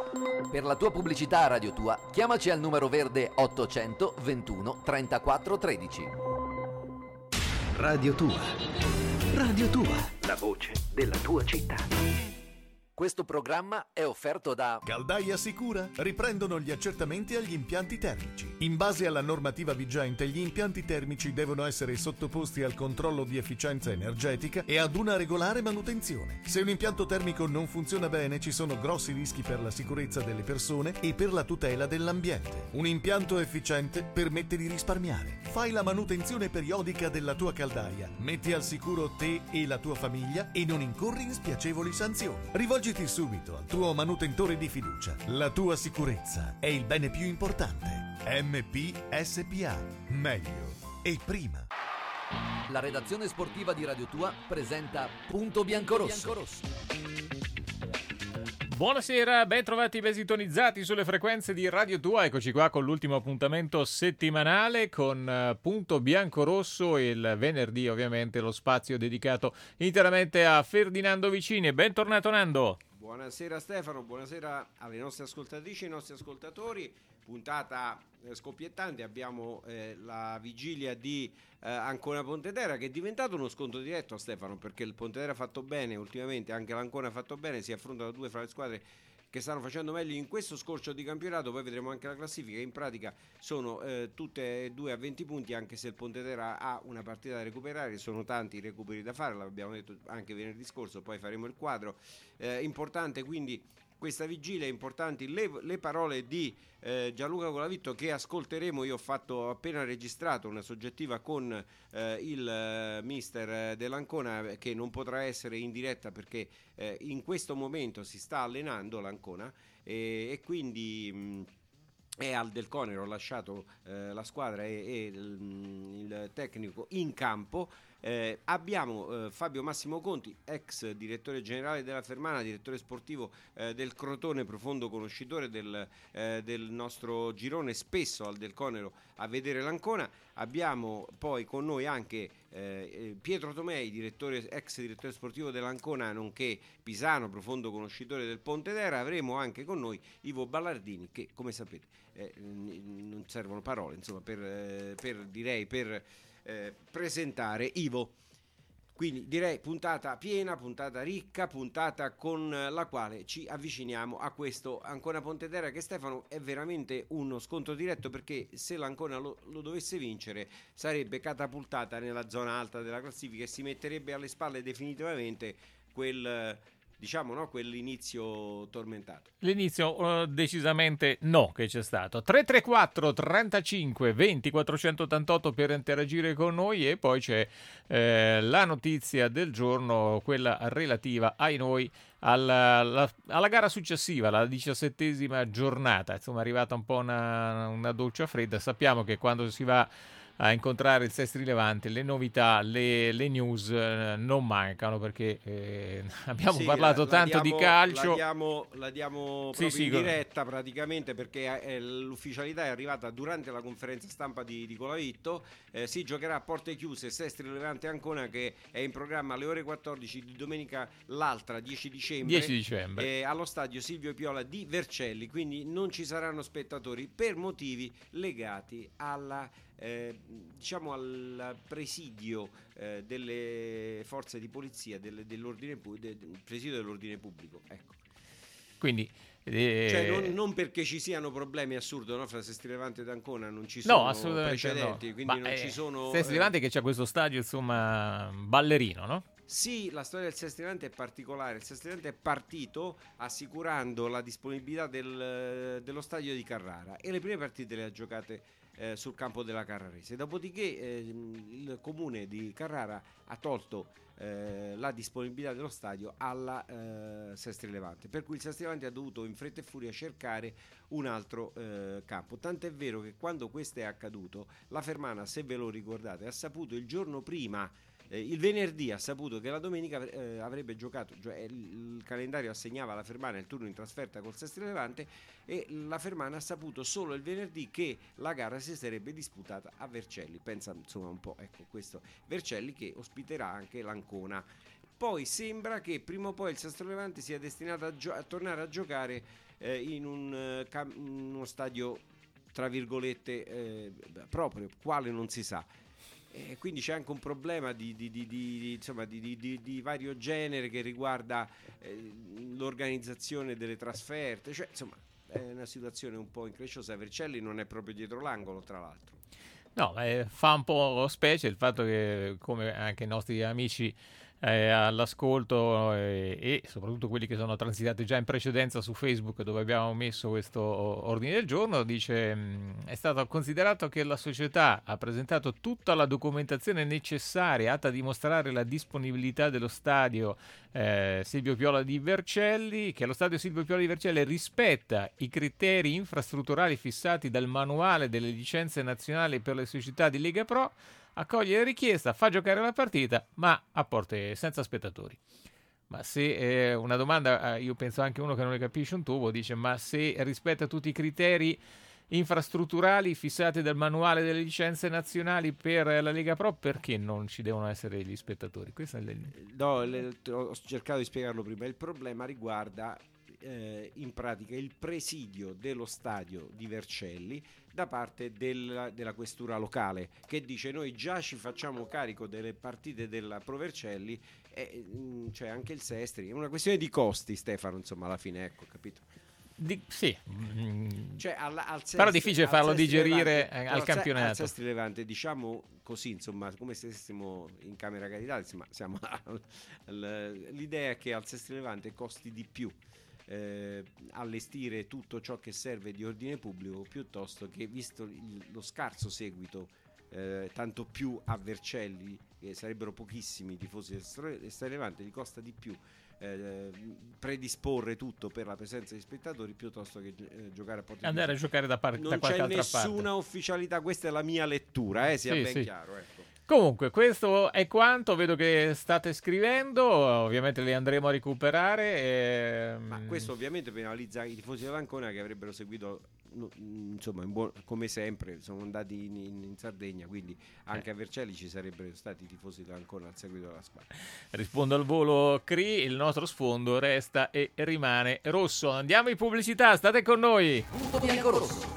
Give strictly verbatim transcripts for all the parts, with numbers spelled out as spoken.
Per la tua pubblicità a Radio Tua, chiamaci al numero verde ottocento ventuno trentaquattro tredici. Radio Tua. Radio Tua. La voce della tua città. Questo programma è offerto da Caldaia Sicura. Riprendono gli accertamenti agli impianti termici. In base alla normativa vigente, gli impianti termici devono essere sottoposti al controllo di efficienza energetica e ad una regolare manutenzione. Se un impianto termico non funziona bene, ci sono grossi rischi per la sicurezza delle persone e per la tutela dell'ambiente. Un impianto efficiente permette di risparmiare. Fai la manutenzione periodica della tua caldaia. Metti al sicuro te e la tua famiglia e non incorri in spiacevoli sanzioni. Rivolgiti subito al tuo manutentore di fiducia. La tua sicurezza è il bene più importante. M P S P A. Meglio e prima. La redazione sportiva di Radio Tua presenta Punto Biancorosso. Buonasera, ben trovati, ben sintonizzati sulle frequenze di Radio Tua. Eccoci qua con l'ultimo appuntamento settimanale con uh, Punto Biancorosso, il venerdì ovviamente lo spazio dedicato interamente a Ferdinando Vicini. Bentornato Nando. Buonasera Stefano, buonasera alle nostre ascoltatrici e ai nostri ascoltatori. Puntata eh, scoppiettante, abbiamo eh, la vigilia di eh, Ancona Pontedera, che è diventato uno scontro diretto, Stefano, perché il Pontedera ha fatto bene ultimamente, anche l'Ancona ha fatto bene, si affrontano due fra le squadre che stanno facendo meglio in questo scorcio di campionato. Poi vedremo anche la classifica, in pratica sono eh, tutte e due a venti punti, anche se il Pontedera ha una partita da recuperare, sono tanti i recuperi da fare, l'abbiamo detto anche venerdì scorso, poi faremo il quadro. Eh, importante quindi questa vigilia, importanti le, le parole di eh, Gianluca Colavitto, che ascolteremo. Io ho fatto appena registrato una soggettiva con eh, il eh, mister dell'Ancona, che non potrà essere in diretta perché eh, in questo momento si sta allenando l'Ancona e, e quindi mh, è al Del Conero, ho lasciato eh, la squadra e, e il, il tecnico in campo. Eh, abbiamo eh, Fabio Massimo Conti, ex direttore generale della Fermana, direttore sportivo eh, del Crotone, profondo conoscitore del, eh, del nostro girone, spesso al Del Conero a vedere l'Ancona. Abbiamo poi con noi anche eh, Pietro Tomei, direttore, ex direttore sportivo dell'Ancona, nonché pisano, profondo conoscitore del Pontedera. Avremo anche con noi Ivo Ballardini, che come sapete eh, non servono parole, insomma, per, eh, per direi per Eh, presentare Ivo. Quindi direi puntata piena, puntata ricca, puntata con la quale ci avviciniamo a questo Ancona Pontedera, che, Stefano, è veramente uno scontro diretto, perché se l'Ancona lo, lo dovesse vincere sarebbe catapultata nella zona alta della classifica e si metterebbe alle spalle definitivamente quel, diciamo, no, quell'inizio tormentato. L'inizio uh, decisamente no che c'è stato. tre tre quattro trentacinque venti quattrocentottantotto per interagire con noi, e poi c'è eh, la notizia del giorno, quella relativa ai noi alla, la, alla gara successiva, la diciassettesima giornata. Insomma, è arrivata un po' una, una doccia fredda. Sappiamo che quando si va a incontrare il Sestri Levante le novità, le, le news eh, non mancano, perché eh, abbiamo sì, parlato la, tanto la diamo, di calcio. La diamo, la diamo proprio sì, in sì, diretta praticamente, perché eh, l'ufficialità è arrivata durante la conferenza stampa di, di Colavitto. Eh, si giocherà a porte chiuse Sestri Levante Ancona, che è in programma alle ore quattordici di domenica l'altra, dieci dicembre, dieci dicembre. Eh, allo stadio Silvio Piola di Vercelli. Quindi non ci saranno spettatori per motivi legati alla Eh, diciamo al presidio eh, delle forze di polizia, delle, dell'ordine pu- del presidio dell'ordine pubblico, ecco. Quindi eh... cioè non, non perché ci siano problemi, assurdo, no? Fra Sestri Levante ed Ancona non ci sono no, precedenti, no. quindi Ma, non eh, ci sono Sestri Levante eh... che c'ha questo stadio, insomma, ballerino, no? Sì, la storia del Sestri Levante è particolare. Il Sestri Levante è partito assicurando la disponibilità del, dello stadio di Carrara, e le prime partite le ha giocate eh, sul campo della Carrarese. Dopodiché eh, il comune di Carrara ha tolto eh, la disponibilità dello stadio alla eh, Sestri Levante, per cui il Sestri Levante ha dovuto in fretta e furia cercare un altro eh, campo. Tant'è vero che quando questo è accaduto, la Fermana, se ve lo ricordate, ha saputo il giorno prima, Eh, il venerdì ha saputo che la domenica eh, avrebbe giocato, cioè il, il calendario assegnava alla Fermana il turno in trasferta col Sestri Levante, e la Fermana ha saputo solo il venerdì che la gara si sarebbe disputata a Vercelli. Pensa insomma un po', ecco, questo Vercelli che ospiterà anche l'Ancona. Poi sembra che prima o poi il Sestri Levante sia destinato a, gio- a tornare a giocare eh, in un, eh, cam- uno stadio tra virgolette eh, proprio, quale non si sa. E quindi c'è anche un problema di, di, di, di, insomma, di, di, di, di vario genere che riguarda eh, l'organizzazione delle trasferte, cioè insomma è una situazione un po' incresciosa. Vercelli non è proprio dietro l'angolo, tra l'altro. No, eh, fa un po' specie il fatto che, come anche i nostri amici eh, all'ascolto eh, e soprattutto quelli che sono transitati già in precedenza su Facebook, dove abbiamo messo questo ordine del giorno, dice mh, è stato considerato che la società ha presentato tutta la documentazione necessaria atta a dimostrare la disponibilità dello stadio eh, Silvio Piola di Vercelli, che lo stadio Silvio Piola di Vercelli rispetta i criteri infrastrutturali fissati dal manuale delle licenze nazionali per le società di Lega Pro, accoglie la richiesta, fa giocare la partita, ma a porte senza spettatori. Ma se eh, una domanda, eh, io penso anche uno che non ne capisce un tubo, dice ma se rispetta tutti i criteri infrastrutturali fissati dal manuale delle licenze nazionali per la Lega Pro, perché non ci devono essere gli spettatori? Questo è il... No, le, ho cercato di spiegarlo prima. Il problema riguarda eh, in pratica il presidio dello stadio di Vercelli da parte del, della questura locale, che dice noi già ci facciamo carico delle partite della Pro Vercelli e mh, c'è anche il Sestri. È una questione di costi, Stefano, insomma, alla fine, ecco, capito? Di, sì, cioè, al, al Sestri, però è difficile farlo digerire Levante, al campionato. Al Sestri Levante, diciamo così, insomma, come se stessimo in Camera Carità, insomma, siamo al, al, l'idea è che al Sestri Levante costi di più eh, allestire tutto ciò che serve di ordine pubblico, piuttosto che, visto il, lo scarso seguito, eh, tanto più a Vercelli, che sarebbero pochissimi i tifosi del Sestri Levante, gli costa di più Eh, predisporre tutto per la presenza di spettatori piuttosto che eh, giocare a porte andare a giocare da, par- da qualche altra parte. Non c'è nessuna ufficialità, questa è la mia lettura, eh, sia sì, ben sì. chiaro, ecco. Comunque questo è quanto, vedo che state scrivendo, ovviamente li andremo a recuperare e... ma questo ovviamente penalizza i tifosi dell'Ancona, che avrebbero seguito, insomma, in buon, come sempre sono andati in, in, in Sardegna, quindi anche eh. a Vercelli ci sarebbero stati i tifosi dell'Ancona al seguito della squadra. Rispondo al volo Cri, il nostro sfondo resta e rimane rosso. Andiamo in pubblicità, state con noi. Punto bianco rosso.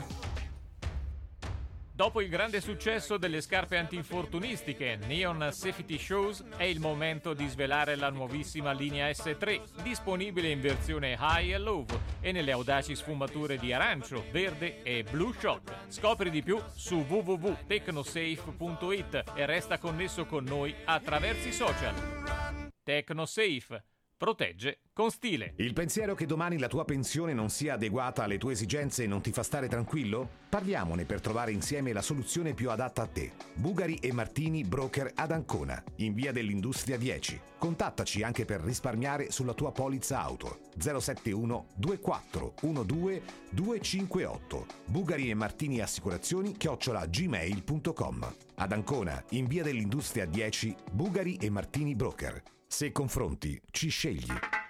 Dopo il grande successo delle scarpe antinfortunistiche Neon Safety Shoes, è il momento di svelare la nuovissima linea S tre, disponibile in versione High e Low e nelle audaci sfumature di arancio, verde e Blue Shock. Scopri di più su w w w punto tecnosafe punto i t e resta connesso con noi attraverso i social. Tecnosafe. Protegge con stile. Il pensiero che domani la tua pensione non sia adeguata alle tue esigenze non ti fa stare tranquillo? Parliamone per trovare insieme la soluzione più adatta a te. Bugari e Martini, broker ad Ancona, in via dell'Industria dieci. Contattaci anche per risparmiare sulla tua polizza auto. zero sette uno due quattro uno due due cinque otto. Bugari e Martini Assicurazioni chiocciola gmail punto com. Ad Ancona, in via dell'Industria dieci, Bugari e Martini Broker. Se confronti, ci scegli.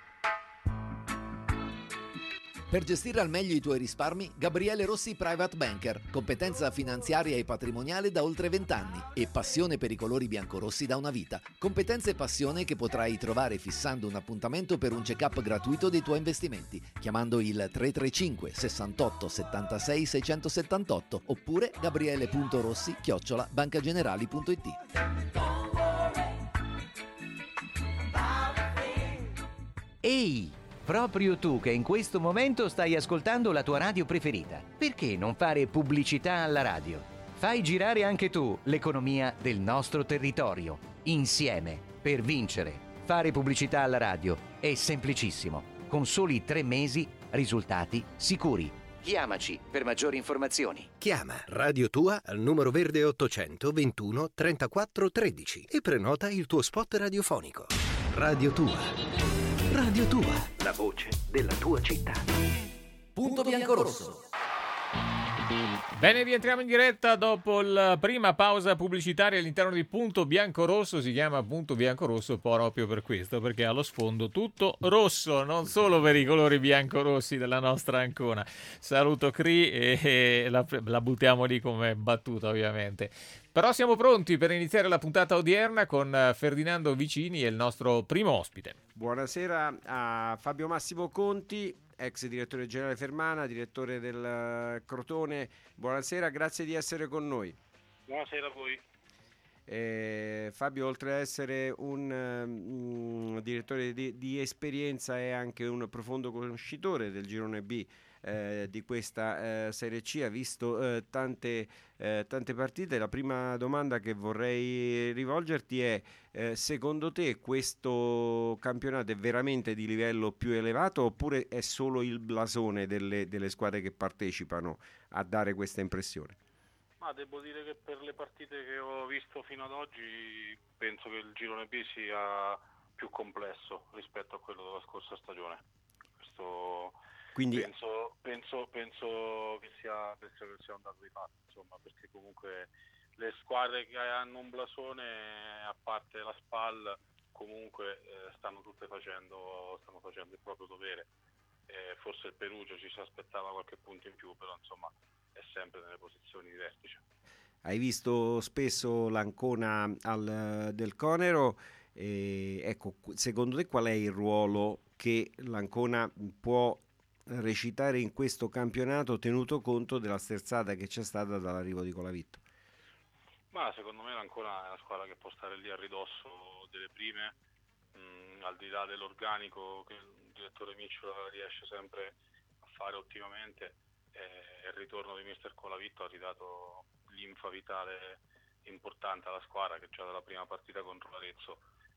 Per gestire al meglio i tuoi risparmi, Gabriele Rossi Private Banker, competenza finanziaria e patrimoniale da oltre vent'anni e passione per i colori biancorossi da una vita. Competenza e passione che potrai trovare fissando un appuntamento per un check-up gratuito dei tuoi investimenti, chiamando il tre tre cinque sessantotto settantasei seicentosettantotto oppure gabriele punto rossi chiocciola bancagenerali punto it. Ehi, proprio tu che in questo momento stai ascoltando la tua radio preferita, perché non fare pubblicità alla radio? Fai girare anche tu l'economia del nostro territorio, insieme, per vincere. Fare pubblicità alla radio è semplicissimo, con soli tre mesi, risultati sicuri. Chiamaci per maggiori informazioni. Chiama Radio Tua al numero verde ottocento ventuno trentaquattro tredici e prenota il tuo spot radiofonico. Radio Tua. Radio Tua, la voce della tua città. Punto bianco rosso. Bene, rientriamo in diretta dopo la prima pausa pubblicitaria all'interno di Punto Bianco Rosso. Si chiama Punto Bianco Rosso proprio per questo, perché ha lo sfondo tutto rosso, non solo per i colori bianco-rossi della nostra Ancona. Saluto Cri e la, la buttiamo lì come battuta, ovviamente. Però siamo pronti per iniziare la puntata odierna con Ferdinando Vicini e il nostro primo ospite. Buonasera a Fabio Massimo Conti, ex direttore generale Fermana, direttore del Crotone. Buonasera, grazie di essere con noi. Buonasera a voi. Eh, Fabio, oltre ad essere un um, direttore di, di esperienza, è anche un profondo conoscitore del girone B eh, di questa eh, Serie C, ha visto eh, tante, eh, tante partite. La prima domanda che vorrei rivolgerti è eh, secondo te questo campionato è veramente di livello più elevato oppure è solo il blasone delle, delle squadre che partecipano a dare questa impressione? Ma devo dire che per le partite che ho visto fino ad oggi penso che il girone B sia più complesso rispetto a quello della scorsa stagione. Questo Quindi... penso, penso, penso che sia, penso che sia un dato di fatto, insomma, perché comunque le squadre che hanno un blasone, a parte la SPAL, comunque eh, stanno tutte facendo, stanno facendo il proprio dovere. Eh, forse il Perugia ci si aspettava qualche punto in più, però insomma è sempre nelle posizioni di vertice. Hai visto spesso l'Ancona al, del Conero, e, ecco, secondo te qual è il ruolo che l'Ancona può recitare in questo campionato tenuto conto della sterzata che c'è stata dall'arrivo di Colavitto? Ma secondo me l'Ancona è una squadra che può stare lì a ridosso delle prime, mh, al di là dell'organico che il direttore Micciola riesce sempre a fare ottimamente. Eh, il ritorno di mister Colavitto ha ridato linfa vitale importante alla squadra, che già dalla prima partita contro l'Arezzo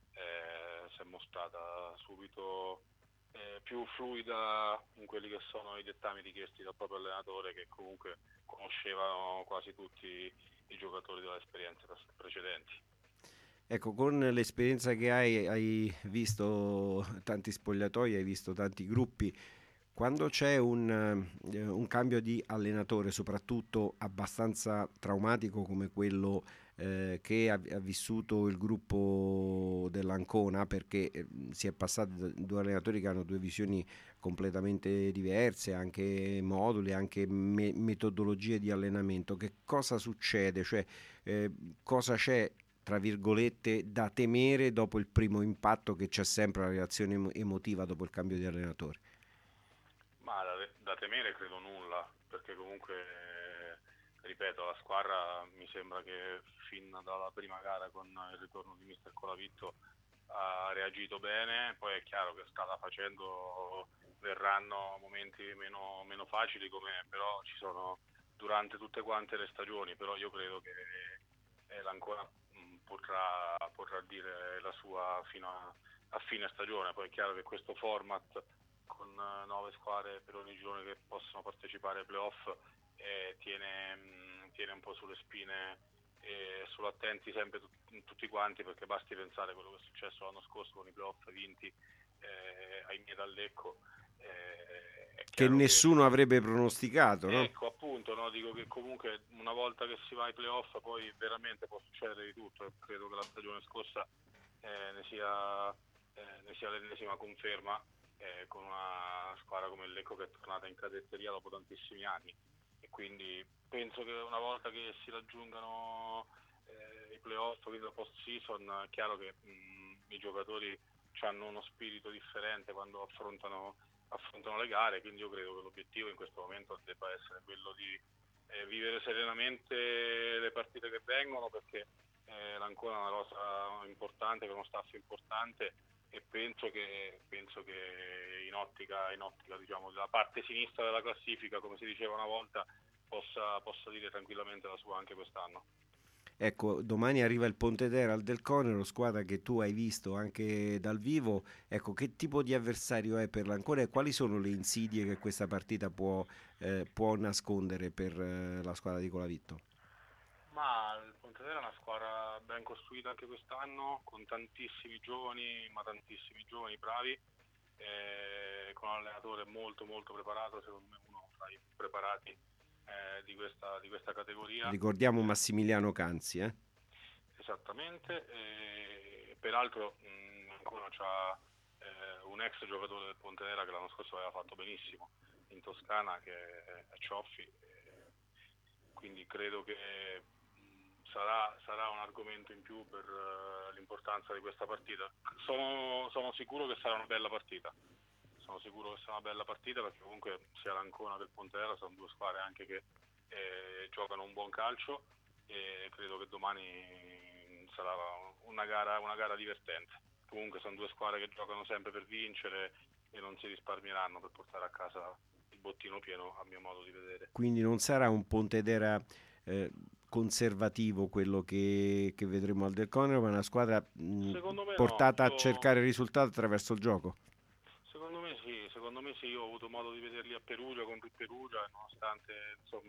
eh, si è mostrata subito eh, più fluida in quelli che sono i dettami richiesti dal proprio allenatore, che comunque conoscevano quasi tutti i giocatori delle esperienze precedenti. Ecco, con l'esperienza che hai, hai visto tanti spogliatoi, hai visto tanti gruppi. Quando c'è un, un cambio di allenatore, soprattutto abbastanza traumatico come quello eh, che ha, ha vissuto il gruppo dell'Ancona, perché eh, si è passato da due allenatori che hanno due visioni completamente diverse, anche moduli, anche me- metodologie di allenamento, che cosa succede? Cioè, eh, cosa c'è, tra virgolette, da temere dopo il primo impatto, che c'è sempre la reazione emotiva dopo il cambio di allenatore? Ma da, da temere credo nulla, perché comunque, eh, ripeto, la squadra mi sembra che fin dalla prima gara con il ritorno di mister Colavitto ha reagito bene. Poi è chiaro che strada facendo verranno momenti meno, meno facili, come però ci sono durante tutte quante le stagioni, però io credo che eh, l'Ancona mh, potrà, potrà dire la sua fino a, a fine stagione. Poi è chiaro che questo format con nove squadre per ogni girone che possono partecipare ai playoff eh, tiene, mh, tiene un po' sulle spine e sull'attenti sempre tut- tutti quanti, perché basti pensare a quello che è successo l'anno scorso con i playoff vinti eh, ai miei dal Lecco, eh, che nessuno che, avrebbe pronosticato, no? Ecco, appunto, no? Dico che comunque una volta che si va ai playoff poi veramente può succedere di tutto. Credo che la stagione scorsa eh, ne sia, eh, ne sia l'ennesima conferma, Eh, con una squadra come il Lecco che è tornata in cadetteria dopo tantissimi anni, e quindi penso che una volta che si raggiungano eh, i playoff, quindi la post season, è chiaro che mh, i giocatori hanno uno spirito differente quando affrontano, affrontano le gare, quindi io credo che l'obiettivo in questo momento debba essere quello di eh, vivere serenamente le partite che vengono, perché eh, l'Ancona è una rosa importante, con uno staff importante, e penso che penso che in ottica in ottica diciamo della parte sinistra della classifica, come si diceva una volta, possa, possa dire tranquillamente la sua anche quest'anno. Ecco, domani arriva il Pontedera al Del Conero, squadra che tu hai visto anche dal vivo. Ecco, che tipo di avversario è per l'Ancona e quali sono le insidie che questa partita può, eh, può nascondere per eh, la squadra di Colavitto? Ma il Pontedera è una squadra ben costruita anche quest'anno, con tantissimi giovani, ma tantissimi giovani bravi, eh, con un allenatore molto molto preparato, secondo me uno tra i più preparati eh, di, questa, di questa categoria. Ricordiamo Massimiliano Canzi, eh? Esattamente, e peraltro mh, ancora c'ha eh, un ex giocatore del Pontedera che l'anno scorso aveva fatto benissimo in Toscana, che è Cioffi, eh, quindi credo che Sarà, sarà un argomento in più per uh, l'importanza di questa partita. Sono, sono sicuro che sarà una bella partita, sono sicuro che sarà una bella partita, perché comunque sia l'Ancona che il Pontedera sono due squadre anche che eh, giocano un buon calcio, e credo che domani sarà una gara, una gara divertente. Comunque sono due squadre che giocano sempre per vincere e non si risparmieranno per portare a casa il bottino pieno, a mio modo di vedere. Quindi non sarà un Pontedera eh, conservativo quello che, che vedremo al Del Conero, ma una squadra mh, portata no, io... a cercare risultati attraverso il gioco. Secondo me sì, secondo me sì, io ho avuto modo di vederli a Perugia contro il Perugia, e nonostante insomma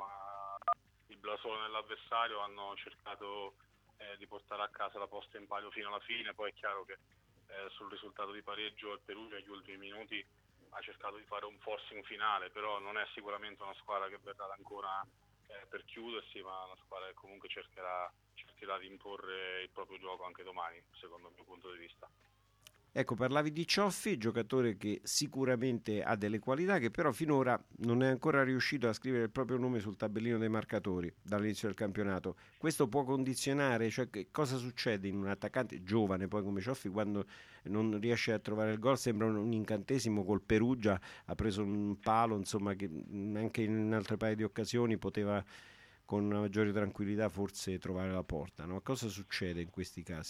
il blasone dell'avversario hanno cercato eh, di portare a casa la posta in palio fino alla fine. Poi è chiaro che eh, sul risultato di pareggio il Perugia negli ultimi minuti ha cercato di fare un forcing finale, però non è sicuramente una squadra che verrà ancora eh, per chiudersi, ma una squadra che comunque cercherà, cercherà di imporre il proprio gioco anche domani, secondo il mio punto di vista. Ecco, parlavi di Cioffi, giocatore che sicuramente ha delle qualità, che però finora non è ancora riuscito a scrivere il proprio nome sul tabellino dei marcatori dall'inizio del campionato. Questo può condizionare, cioè che cosa succede in un attaccante giovane poi come Cioffi quando non riesce a trovare il gol? Sembra un, un incantesimo. Col Perugia ha preso un palo, insomma, che anche in altre paio di occasioni poteva con una maggiore tranquillità forse trovare la porta, no? Cosa succede in questi casi?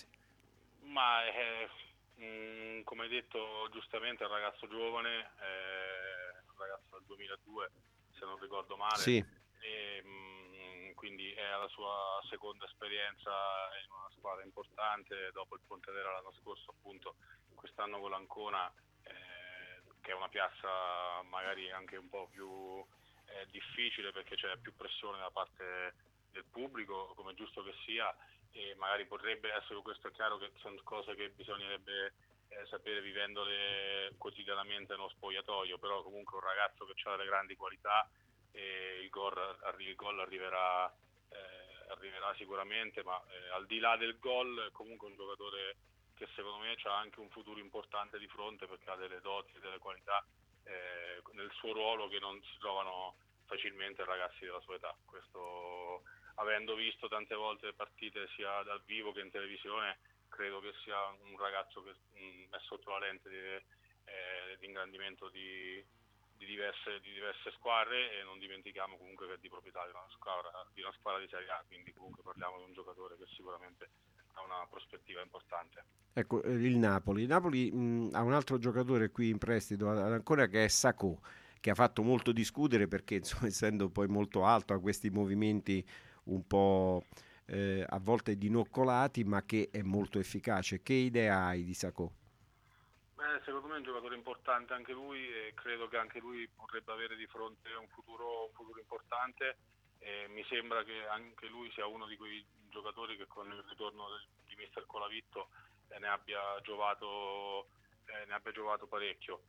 Ma eh... Mm, come hai detto giustamente, è un ragazzo giovane, eh, un ragazzo del duemiladue se non ricordo male, sì. E, mm, quindi è la sua seconda esperienza in una squadra importante dopo il Pontedera l'anno scorso, appunto quest'anno con l'Ancona, eh, che è una piazza magari anche un po' più eh, difficile, perché c'è più pressione da parte del pubblico, come è giusto che sia, e magari potrebbe essere, questo è chiaro che sono cose che bisognerebbe eh, sapere vivendole quotidianamente nello spogliatoio, però comunque un ragazzo che ha delle grandi qualità, e il gol, il gol arriverà, eh, arriverà sicuramente, ma eh, al di là del gol è comunque un giocatore che secondo me ha anche un futuro importante di fronte, perché ha delle doti e delle qualità eh, nel suo ruolo che non si trovano facilmente ragazzi della sua età. Questo, avendo visto tante volte partite sia dal vivo che in televisione, credo che sia un ragazzo che mh, è sotto la lente di, eh, di ingrandimento di, di, diverse, di diverse squadre, e non dimentichiamo comunque che è di proprietà di una squadra di, una squadra di Serie A, quindi comunque parliamo di un giocatore che sicuramente ha una prospettiva importante. Ecco, il Napoli. Il Napoli mh, ha un altro giocatore qui in prestito ancora, che è Sacco, che ha fatto molto discutere perché, insomma, essendo poi molto alto, ha questi movimenti un po' eh, a volte dinoccolati, ma che è molto efficace. Che idea hai di Sacco? Beh, secondo me è un giocatore importante anche lui, e credo che anche lui potrebbe avere di fronte un futuro, un futuro importante, e mi sembra che anche lui sia uno di quei giocatori che con il ritorno del, di mister Colavitto eh, ne abbia giovato eh, ne abbia giovato parecchio.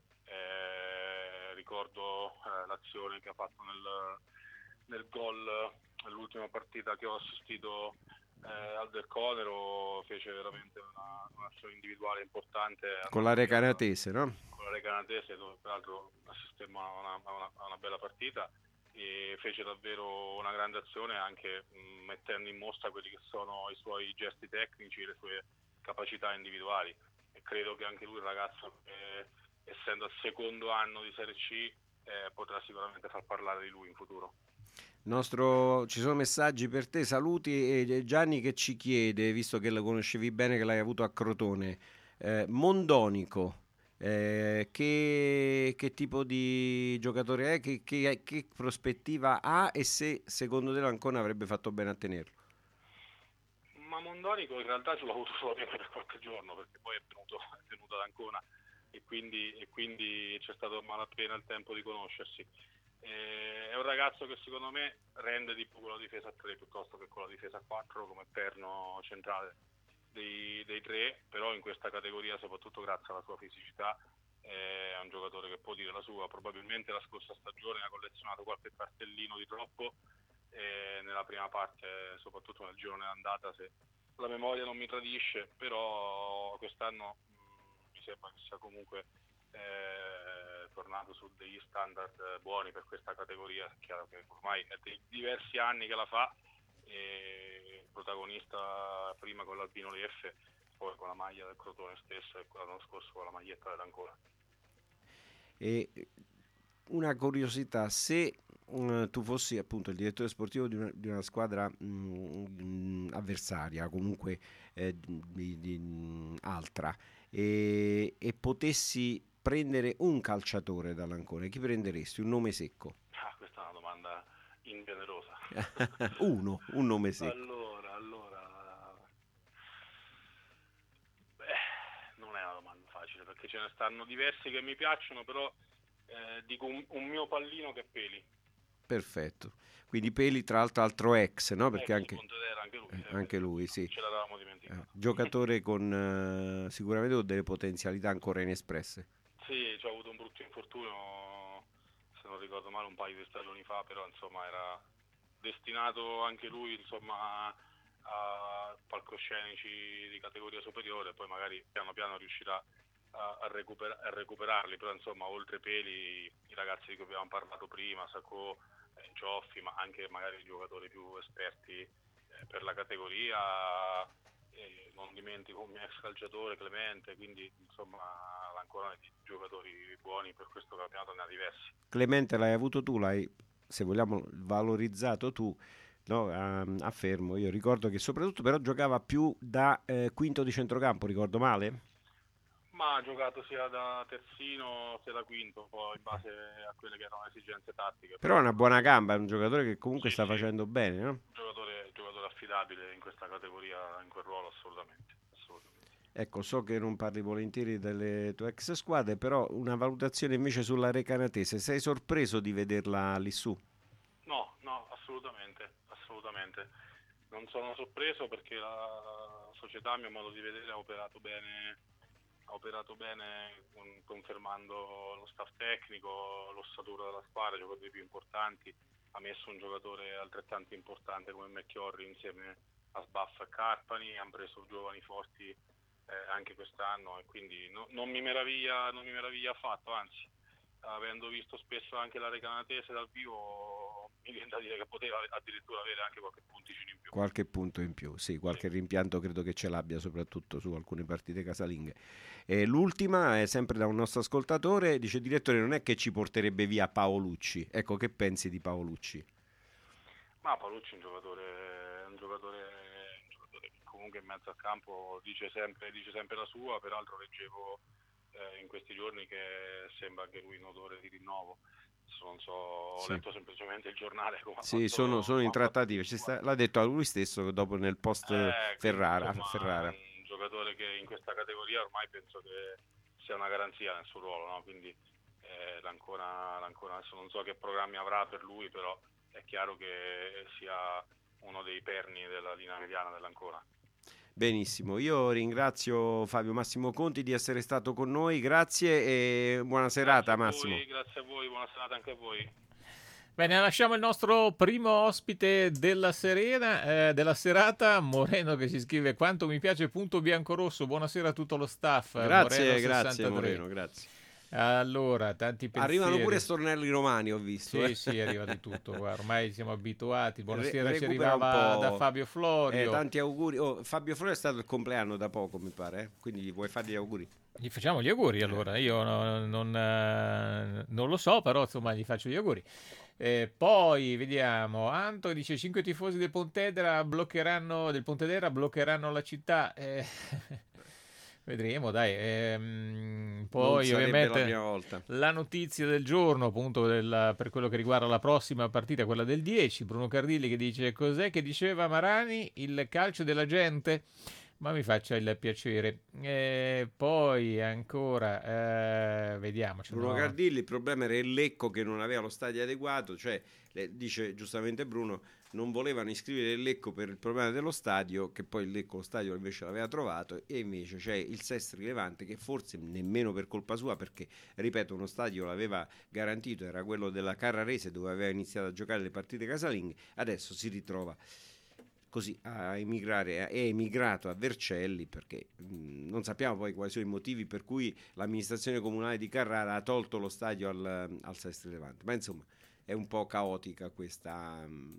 Eh, ricordo eh, l'azione che ha fatto nel, nel gol nell'ultima partita che ho assistito eh, al Del Conero, fece veramente una, un'azione individuale importante con la Recanatese, no? Con la Recanatese, dove peraltro assistemmo a una, a, una, a una bella partita, e fece davvero una grande azione, anche mh, mettendo in mostra quelli che sono i suoi gesti tecnici, le sue capacità individuali, e credo che anche lui, il ragazzo, eh, essendo al secondo anno di Serie C, eh, potrà sicuramente far parlare di lui in futuro. Nostro, ci sono messaggi per te, saluti. E Gianni che ci chiede, visto che lo conoscevi bene, che l'hai avuto a Crotone, eh, Mondonico, eh, che, che tipo di giocatore è, che, che, che prospettiva ha, e se secondo te l'Ancona avrebbe fatto bene a tenerlo? Ma Mondonico in realtà ce l'ho avuto solamente per qualche giorno, perché poi è venuto, è venuto ad Ancona, e quindi, e quindi c'è stato malapena il tempo di conoscersi. Eh, è un ragazzo che secondo me rende di più con la difesa a tre piuttosto che con la difesa a quattro come perno centrale dei, dei tre, però in questa categoria, soprattutto grazie alla sua fisicità, eh, è un giocatore che può dire la sua. Probabilmente la scorsa stagione ha collezionato qualche cartellino di troppo eh, nella prima parte, soprattutto nel girone d'andata, se la memoria non mi tradisce, però quest'anno mh, mi sembra che sia comunque Eh, tornato su degli standard buoni per questa categoria. È chiaro che ormai è dei diversi anni che la fa, e protagonista prima con l'Albino Leffe, poi con la maglia del Crotone stesso, e l'anno scorso con la maglietta dell'Ancona. E una curiosità, se uh, tu fossi appunto il direttore sportivo di una, di una squadra mh, avversaria, comunque eh, di, di, mh, altra, e, e potessi prendere un calciatore dall'Ancona, chi prenderesti? Un nome secco? Ah, questa è una domanda ingenerosa. Uno, un nome secco. Allora, allora... Beh, non è una domanda facile, perché ce ne stanno diversi che mi piacciono, però eh, dico un, un mio pallino che è Peli. Perfetto. Quindi Peli, tra l'altro, altro ex, no? Perché Ex anche, Pontedera, anche lui, eh, anche lui, sì. Ce l'avevamo dimenticato. Eh, giocatore con eh, sicuramente con delle potenzialità ancora inespresse. Sì, c'ho avuto un brutto infortunio, se non ricordo male, un paio di stagioni fa, però insomma era destinato anche lui, insomma, a palcoscenici di categoria superiore, poi magari piano piano riuscirà a, a, recupera- a recuperarli, però insomma oltre Peli i ragazzi di cui abbiamo parlato prima, Sacco, eh, Cioffi, ma anche magari i giocatori più esperti eh, per la categoria, eh, non dimentico un mio ex calciatore Clemente, quindi insomma ancora di giocatori buoni per questo campionato ne ha diversi. Clemente l'hai avuto tu, l'hai, se vogliamo, valorizzato tu, no? a, a Fermo. Io ricordo che soprattutto però giocava più da eh, quinto di centrocampo, ricordo male? Ma ha giocato sia da terzino sia da quinto, poi in base a quelle che erano le esigenze tattiche. Però è una buona gamba, è un giocatore che comunque sì, sta sì. facendo bene, no? Giocatore, giocatore affidabile in questa categoria, in quel ruolo, assolutamente, assolutamente. Ecco, so che non parli volentieri delle tue ex squadre, però una valutazione invece sulla Recanatese. Sei sorpreso di vederla lì su? No, no, assolutamente, assolutamente. Non sono sorpreso perché la società, a mio modo di vedere, ha operato bene, ha operato bene confermando lo staff tecnico, l'ossatura della squadra, i giocatori più importanti. Ha messo un giocatore altrettanto importante come McChiorri insieme a Sbaffa e Carpani, hanno preso giovani forti Eh, anche quest'anno, e quindi no, non mi meraviglia non mi meraviglia affatto, anzi avendo visto spesso anche la Recanatese dal vivo mi viene da dire che poteva addirittura avere anche qualche punticino in più. Qualche punto in più, sì, qualche sì. rimpianto credo che ce l'abbia, soprattutto su alcune partite casalinghe. E l'ultima è sempre da un nostro ascoltatore, dice: direttore, non è che ci porterebbe via Paolucci? Ecco, che pensi di Paolucci? Ma Paolucci è un giocatore un giocatore comunque in mezzo al campo dice sempre, dice sempre la sua. Peraltro leggevo eh, in questi giorni che sembra anche lui in odore di rinnovo. Non so, ho sì. letto semplicemente il giornale. Come sì, fatto, sono, sono in trattative. Ci sta, l'ha detto a lui stesso dopo nel post eh, Ferrara, insomma, Ferrara. Un giocatore che in questa categoria ormai penso che sia una garanzia nel suo ruolo, no? Quindi eh, l'Ancona, l'Ancona adesso non so che programmi avrà per lui, però è chiaro che sia uno dei perni della linea mediana dell'Ancona. Benissimo, io ringrazio Fabio Massimo Conti di essere stato con noi, grazie e buona serata. Grazie Massimo. Voi, grazie a voi, buona serata anche a voi. Bene, lasciamo il nostro primo ospite della, serena, eh, della serata, Moreno, che ci scrive: quanto mi piace punto biancorosso, buonasera a tutto lo staff. Grazie, Moreno, grazie sessantatré. Moreno, grazie. Allora, tanti pensieri. Arrivano pure stornelli romani, ho visto. Sì, eh. sì, arriva di tutto. Guarda, ormai siamo abituati. Buonasera, Re- ci arrivava da Fabio Florio. Eh, tanti auguri. Oh, Fabio Florio è stato il compleanno da poco, mi pare, eh? Quindi gli vuoi fare gli auguri? Gli facciamo gli auguri, allora. Io no, non, eh, non lo so, però insomma gli faccio gli auguri. Eh, poi vediamo. Anto dice: cinque tifosi del Pontedera bloccheranno del Pontedera bloccheranno la città. Eh, vedremo, dai. Ehm, poi ovviamente la, prima volta. La notizia del giorno, appunto, del, per quello che riguarda la prossima partita, quella del dieci. Bruno Cardilli che dice: cos'è che diceva Marani? Il calcio della gente? Ma mi faccia il piacere. E poi ancora eh, vediamo. Bruno no? Cardilli, il problema era il Lecco che non aveva lo stadio adeguato, cioè dice giustamente Bruno, non volevano iscrivere il Lecco per il problema dello stadio, che poi il Lecco lo stadio invece l'aveva trovato, e invece c'è il Sestri Levante che forse nemmeno per colpa sua, perché ripeto uno stadio l'aveva garantito, era quello della Carrarese dove aveva iniziato a giocare le partite casalinghe, adesso si ritrova così a emigrare, è emigrato a Vercelli perché mh, non sappiamo poi quali sono i motivi per cui l'amministrazione comunale di Carrara ha tolto lo stadio al, al Sestri Levante, ma insomma è un po' caotica questa, mh,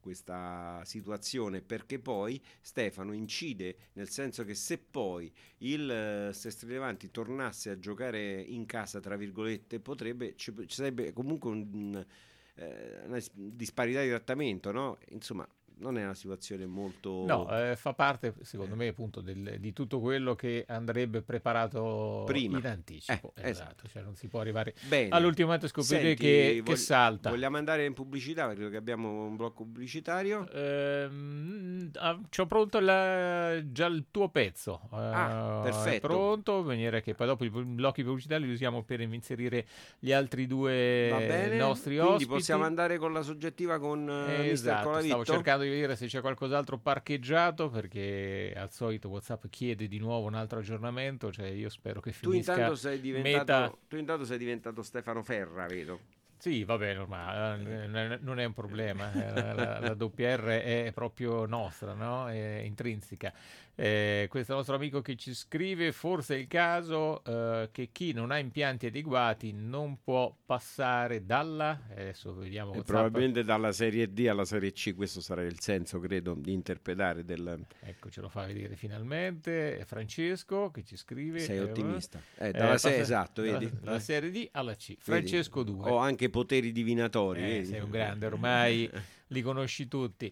questa situazione, perché poi Stefano incide, nel senso che se poi il uh, Sestri Levante tornasse a giocare in casa, tra virgolette, potrebbe ci, ci sarebbe comunque un, uh, una disparità di trattamento, no? Insomma, non è una situazione molto... No, eh, fa parte, secondo me, appunto del, di tutto quello che andrebbe preparato prima in anticipo. eh, esatto, esatto. Cioè non si può arrivare Bene. all'ultimo momento e scoprire Senti, che, vog- che salta. Vogliamo andare in pubblicità, perché credo che abbiamo un blocco pubblicitario. Ehm, ah, c'ho pronto la- già il tuo pezzo. Ah, Eh, perfetto. È pronto, in maniera che poi dopo i blocchi pubblicitari li usiamo per inserire gli altri due Va bene, nostri quindi ospiti. possiamo andare con la soggettiva con uh, mister Esatto, Colavitto. stavo cercando di vedere se c'è qualcos'altro parcheggiato, perché al solito WhatsApp chiede di nuovo un altro aggiornamento, cioè io spero che Tu finisca intanto sei diventato, meta... tu intanto sei diventato Stefano Ferra, vedo. Sì, va bene, ormai non è un problema, la, la, la W R è proprio nostra, no? È intrinseca. Eh, questo nostro amico che ci scrive: forse è il caso eh, che chi non ha impianti adeguati non può passare dalla, adesso vediamo E WhatsApp. probabilmente dalla serie D alla serie C, questo sarà il senso, credo, di interpretare del... Ecco, ce lo fa vedere finalmente. È Francesco che ci scrive. Sei eh, ottimista. Eh, eh, dalla passa- serie, esatto, dalla, vedi? dalla serie D alla C. Francesco due. Ho anche poteri divinatori. Eh, vedi? sei un grande, ormai li conosci tutti.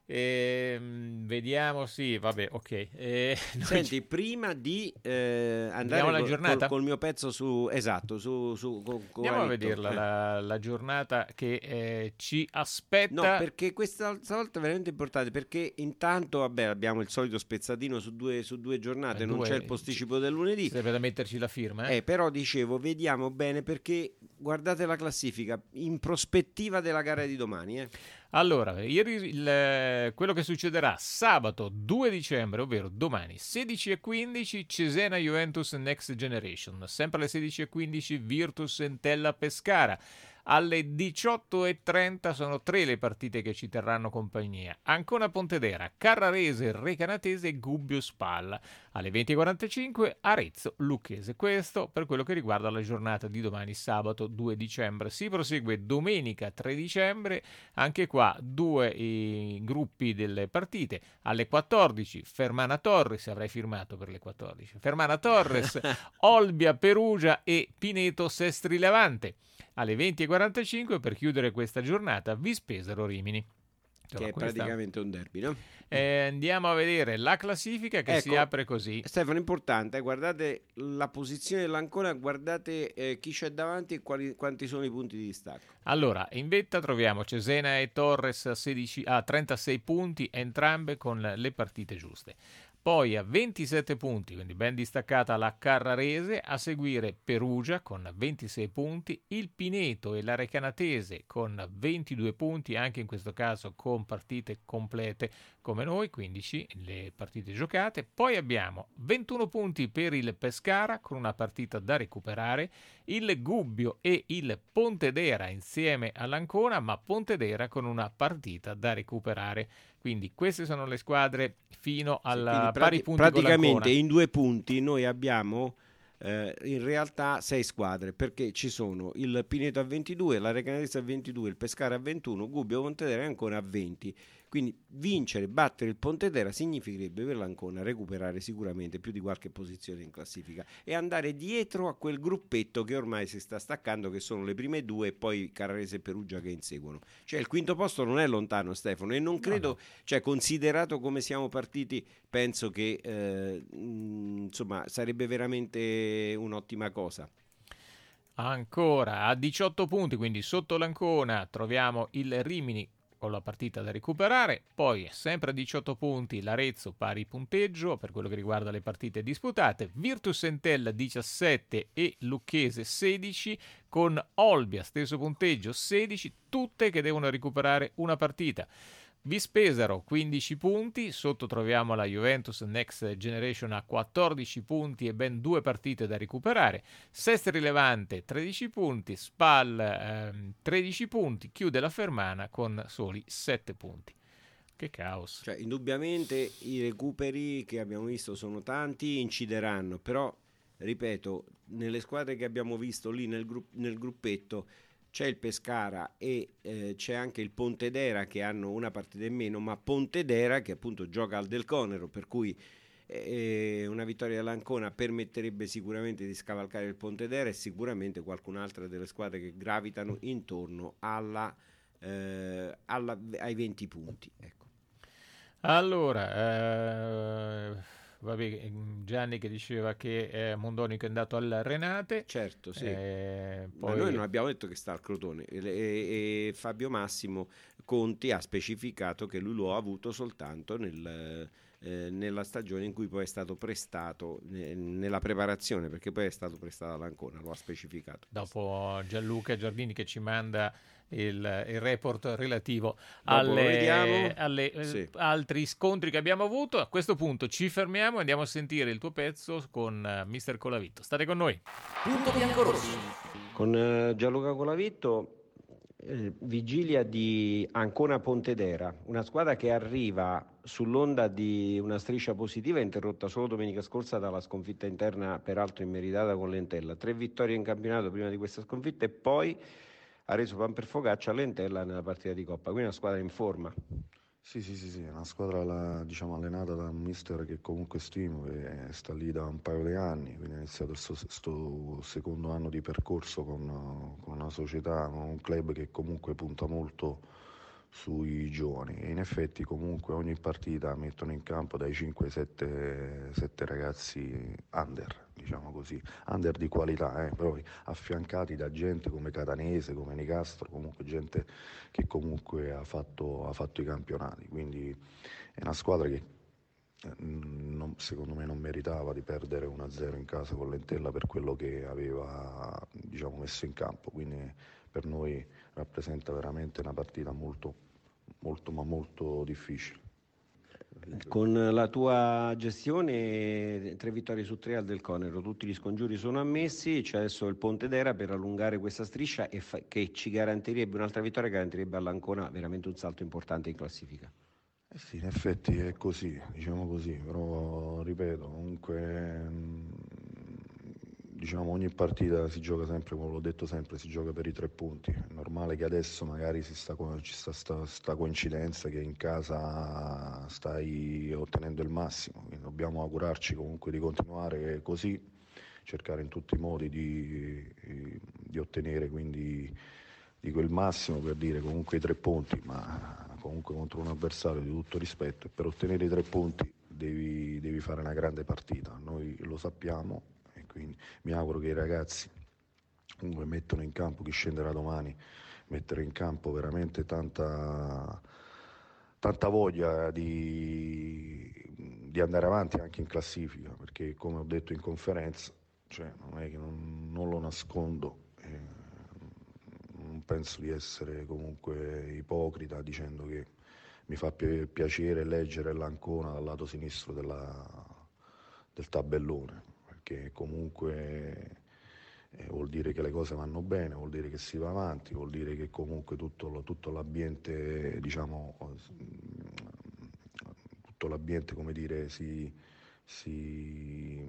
Ehm, vediamo, sì, vabbè, ok. Eh, noi Senti, ci- prima di eh, andare Vediamo la col, giornata? col, col mio pezzo su... Esatto, su... su con, con Andiamo a Colavitto. vederla Eh. la, la giornata che eh, ci aspetta. No, perché questa volta è veramente importante, perché intanto vabbè, abbiamo il solito spezzatino su due, su due giornate, Eh, non due- c'è il posticipo del lunedì. Serve da metterci la firma, eh? Eh, però dicevo, vediamo bene, perché guardate la classifica in prospettiva della gara di domani. Eh. Allora, ieri il- quello che succederà sabato due dicembre, ovvero domani sedici e quindici, Cesena Juventus Next Generation, sempre alle sedici e quindici Virtus Entella Pescara. Alle diciotto e trenta sono tre le partite che ci terranno compagnia: Ancona Pontedera, Carrarese Recanatese e Gubbio Spalla. Alle venti e quarantacinque Arezzo Lucchese. Questo per quello che riguarda la giornata di domani sabato due dicembre. Si prosegue domenica tre dicembre, anche qua due i gruppi delle partite. Alle quattordici Fermana Torres, avrei firmato per le quattordici, Fermana Torres, Olbia Perugia e Pineto Sestri Levante. Alle venti e quarantacinque, per chiudere questa giornata, Vispesaro Rimini. Che è questa- praticamente un derby, no? Eh, andiamo a vedere la classifica che si Ecco, apre così. Stefano, importante, eh, guardate la posizione dell'Ancona, guardate eh, chi c'è davanti e quali, quanti sono i punti di distacco. Allora, in vetta troviamo Cesena e Torres a, sedici, a trentasei punti, entrambe con le partite giuste. Poi a ventisette punti, quindi ben distaccata la Carrarese, a seguire Perugia con ventisei punti, il Pineto e la Recanatese con ventidue punti, anche in questo caso con partite complete come noi, quindici le partite giocate. Poi abbiamo ventuno punti per il Pescara con una partita da recuperare, il Gubbio e il Pontedera insieme all'Ancona, ma Pontedera con una partita da recuperare. Quindi queste sono le squadre fino alla Quindi pari prati- punti con praticamente l'Ancona. in due punti noi abbiamo eh, in realtà sei squadre, perché ci sono il Pineto a ventidue, la Recanatese a ventidue, il Pescara a ventuno, Gubbio, Pontedera e Ancona a venti. Quindi vincere, battere il Pontedera significherebbe per l'Ancona recuperare sicuramente più di qualche posizione in classifica e andare dietro a quel gruppetto che ormai si sta staccando, che sono le prime due e poi Carrarese e Perugia che inseguono. Cioè il quinto posto non è lontano, Stefano, e non credo, no. cioè considerato come siamo partiti, penso che eh, mh, insomma sarebbe veramente un'ottima cosa. Ancora a diciotto punti, quindi sotto l'Ancona, troviamo il Rimini con la partita da recuperare. Poi sempre a diciotto punti l'Arezzo, pari punteggio per quello che riguarda le partite disputate, Virtus Entella diciassette e Lucchese sedici, con Olbia stesso punteggio sedici, tutte che devono recuperare una partita. Vispesaro quindici punti, sotto troviamo la Juventus Next Generation a quattordici punti e ben due partite da recuperare. Sestri Levante tredici punti, Spal ehm, tredici punti, chiude la Fermana con soli sette punti. Che caos. Cioè indubbiamente i recuperi che abbiamo visto sono tanti, incideranno, però ripeto, nelle squadre che abbiamo visto lì nel, gru- nel gruppetto c'è il Pescara e eh, c'è anche il Pontedera che hanno una partita in meno, ma Pontedera che appunto gioca al Del Conero, per cui eh, una vittoria dell'Ancona permetterebbe sicuramente di scavalcare il Pontedera e sicuramente qualcun'altra delle squadre che gravitano intorno alla, eh, alla, ai venti punti. Ecco. Allora, eh... Vabbè, Gianni che diceva che eh, Mondonico è andato al Renate. Certo, sì. Eh, poi... Ma noi non abbiamo detto che sta al Crotone. E, e, e Fabio Massimo Conti ha specificato che lui lo ha avuto soltanto nel, eh, nella stagione in cui poi è stato prestato, eh, nella preparazione, perché poi è stato prestato all'Ancona, lo ha specificato. Dopo Gianluca Giardini che ci manda il, il report relativo Dopo alle, alle sì. eh, altri scontri che abbiamo avuto. A questo punto ci fermiamo e andiamo a sentire il tuo pezzo con uh, mister Colavitto. State con noi. Punto biancorossi. Con uh, Gianluca Colavitto, eh, vigilia di Ancona Pontedera, una squadra che arriva sull'onda di una striscia positiva interrotta solo domenica scorsa dalla sconfitta interna, peraltro immeritata con l'Entella. Tre vittorie in campionato prima di questa sconfitta e poi ha reso pan per focaccia all'Entella nella partita di Coppa, quindi una squadra in forma. Sì, sì, sì, sì, è una squadra la, diciamo, allenata da un mister che comunque stimo, che sta lì da un paio di anni, quindi ha iniziato il suo, suo secondo anno di percorso con, con una società, con un club che comunque punta molto sui giovani e in effetti comunque ogni partita mettono in campo dai cinque ai sette ragazzi under, diciamo così, under di qualità, eh, però affiancati da gente come Catanese, come Nicastro, comunque gente che comunque ha fatto, ha fatto i campionati, quindi è una squadra che non, secondo me non meritava di perdere uno a zero in casa con l'Entella per quello che aveva, diciamo, messo in campo, quindi per noi rappresenta veramente una partita molto, molto ma molto difficile. Con la tua gestione, tre vittorie su tre al Del Conero, tutti gli scongiuri sono ammessi, c'è adesso il Pontedera per allungare questa striscia e fa- che ci garantirebbe un'altra vittoria, garantirebbe all'Ancona veramente un salto importante in classifica. Eh sì, in effetti è così, diciamo così, però ripeto, comunque diciamo ogni partita si gioca sempre, come l'ho detto sempre, si gioca per i tre punti. È normale che adesso magari si sta, ci sta sta, sta coincidenza che in casa stai ottenendo il massimo, quindi dobbiamo augurarci comunque di continuare così, cercare in tutti i modi di, di ottenere quindi di quel massimo, per dire comunque i tre punti, ma comunque contro un avversario di tutto rispetto, e per ottenere i tre punti devi, devi fare una grande partita, noi lo sappiamo. Quindi mi auguro che i ragazzi comunque mettano in campo, chi scenderà domani, mettere in campo veramente tanta, tanta voglia di, di andare avanti anche in classifica, perché come ho detto in conferenza, cioè non è che non, non lo nascondo, eh, non penso di essere comunque ipocrita dicendo che mi fa pi- piacere leggere l'Ancona dal lato sinistro della, del tabellone, che comunque eh, vuol dire che le cose vanno bene, vuol dire che si va avanti, vuol dire che comunque tutto, lo, tutto l'ambiente, diciamo, tutto l'ambiente, come dire, si, si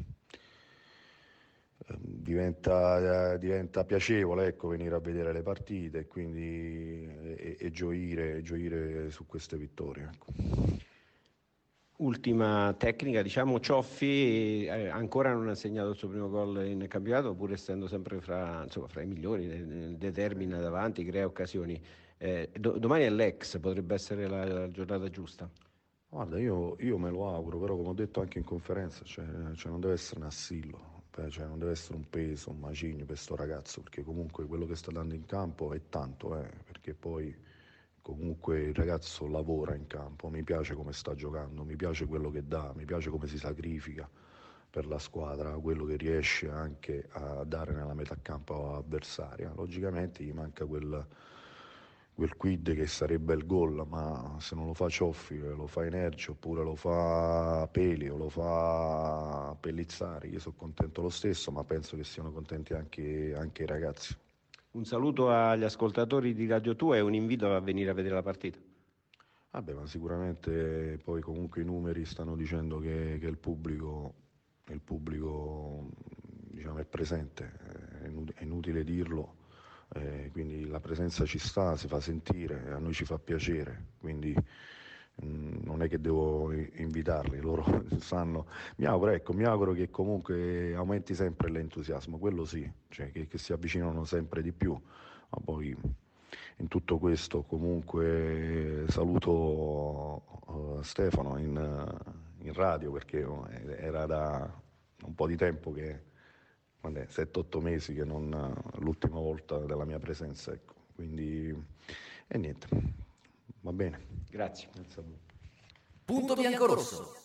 eh, diventa, eh, diventa piacevole, ecco, venire a vedere le partite e quindi e, e gioire, gioire su queste vittorie, ecco. Ultima tecnica, diciamo, Cioffi eh, ancora non ha segnato il suo primo gol in campionato, pur essendo sempre fra, insomma, fra i migliori, eh, determina davanti, crea occasioni. Eh, do, domani è l'ex, potrebbe essere la, la giornata giusta. Guarda, io, io me lo auguro, però come ho detto anche in conferenza, cioè, cioè non deve essere un assillo, cioè non deve essere un peso, un macigno per sto ragazzo, perché comunque quello che sta dando in campo è tanto, eh, perché poi comunque il ragazzo lavora in campo, mi piace come sta giocando, mi piace quello che dà, mi piace come si sacrifica per la squadra, quello che riesce anche a dare nella metà campo avversaria. Logicamente gli manca quel, quel quid che sarebbe il gol, ma se non lo fa Cioffi, lo fa Energia, oppure lo fa Peli o lo fa Pellizzari, io sono contento lo stesso, ma penso che siano contenti anche, anche i ragazzi. Un saluto agli ascoltatori di Radio Tua e un invito a venire a vedere la partita. Vabbè, ma sicuramente poi comunque i numeri stanno dicendo che, che il pubblico, il pubblico diciamo, è presente, è inutile dirlo, eh, quindi la presenza ci sta, si fa sentire, a noi ci fa piacere, quindi mh, non è che devo invitarli, loro sanno. Mi auguro, ecco, mi auguro che comunque aumenti sempre l'entusiasmo, quello sì, cioè che, che si avvicinano sempre di più. Ma poi in tutto questo comunque saluto uh, Stefano in, uh, in radio, perché era da un po' di tempo che, sette otto mesi che non, uh, l'ultima volta della mia presenza, ecco. Quindi e niente, va bene. Grazie. Grazie a voi. Punto bianco-rosso.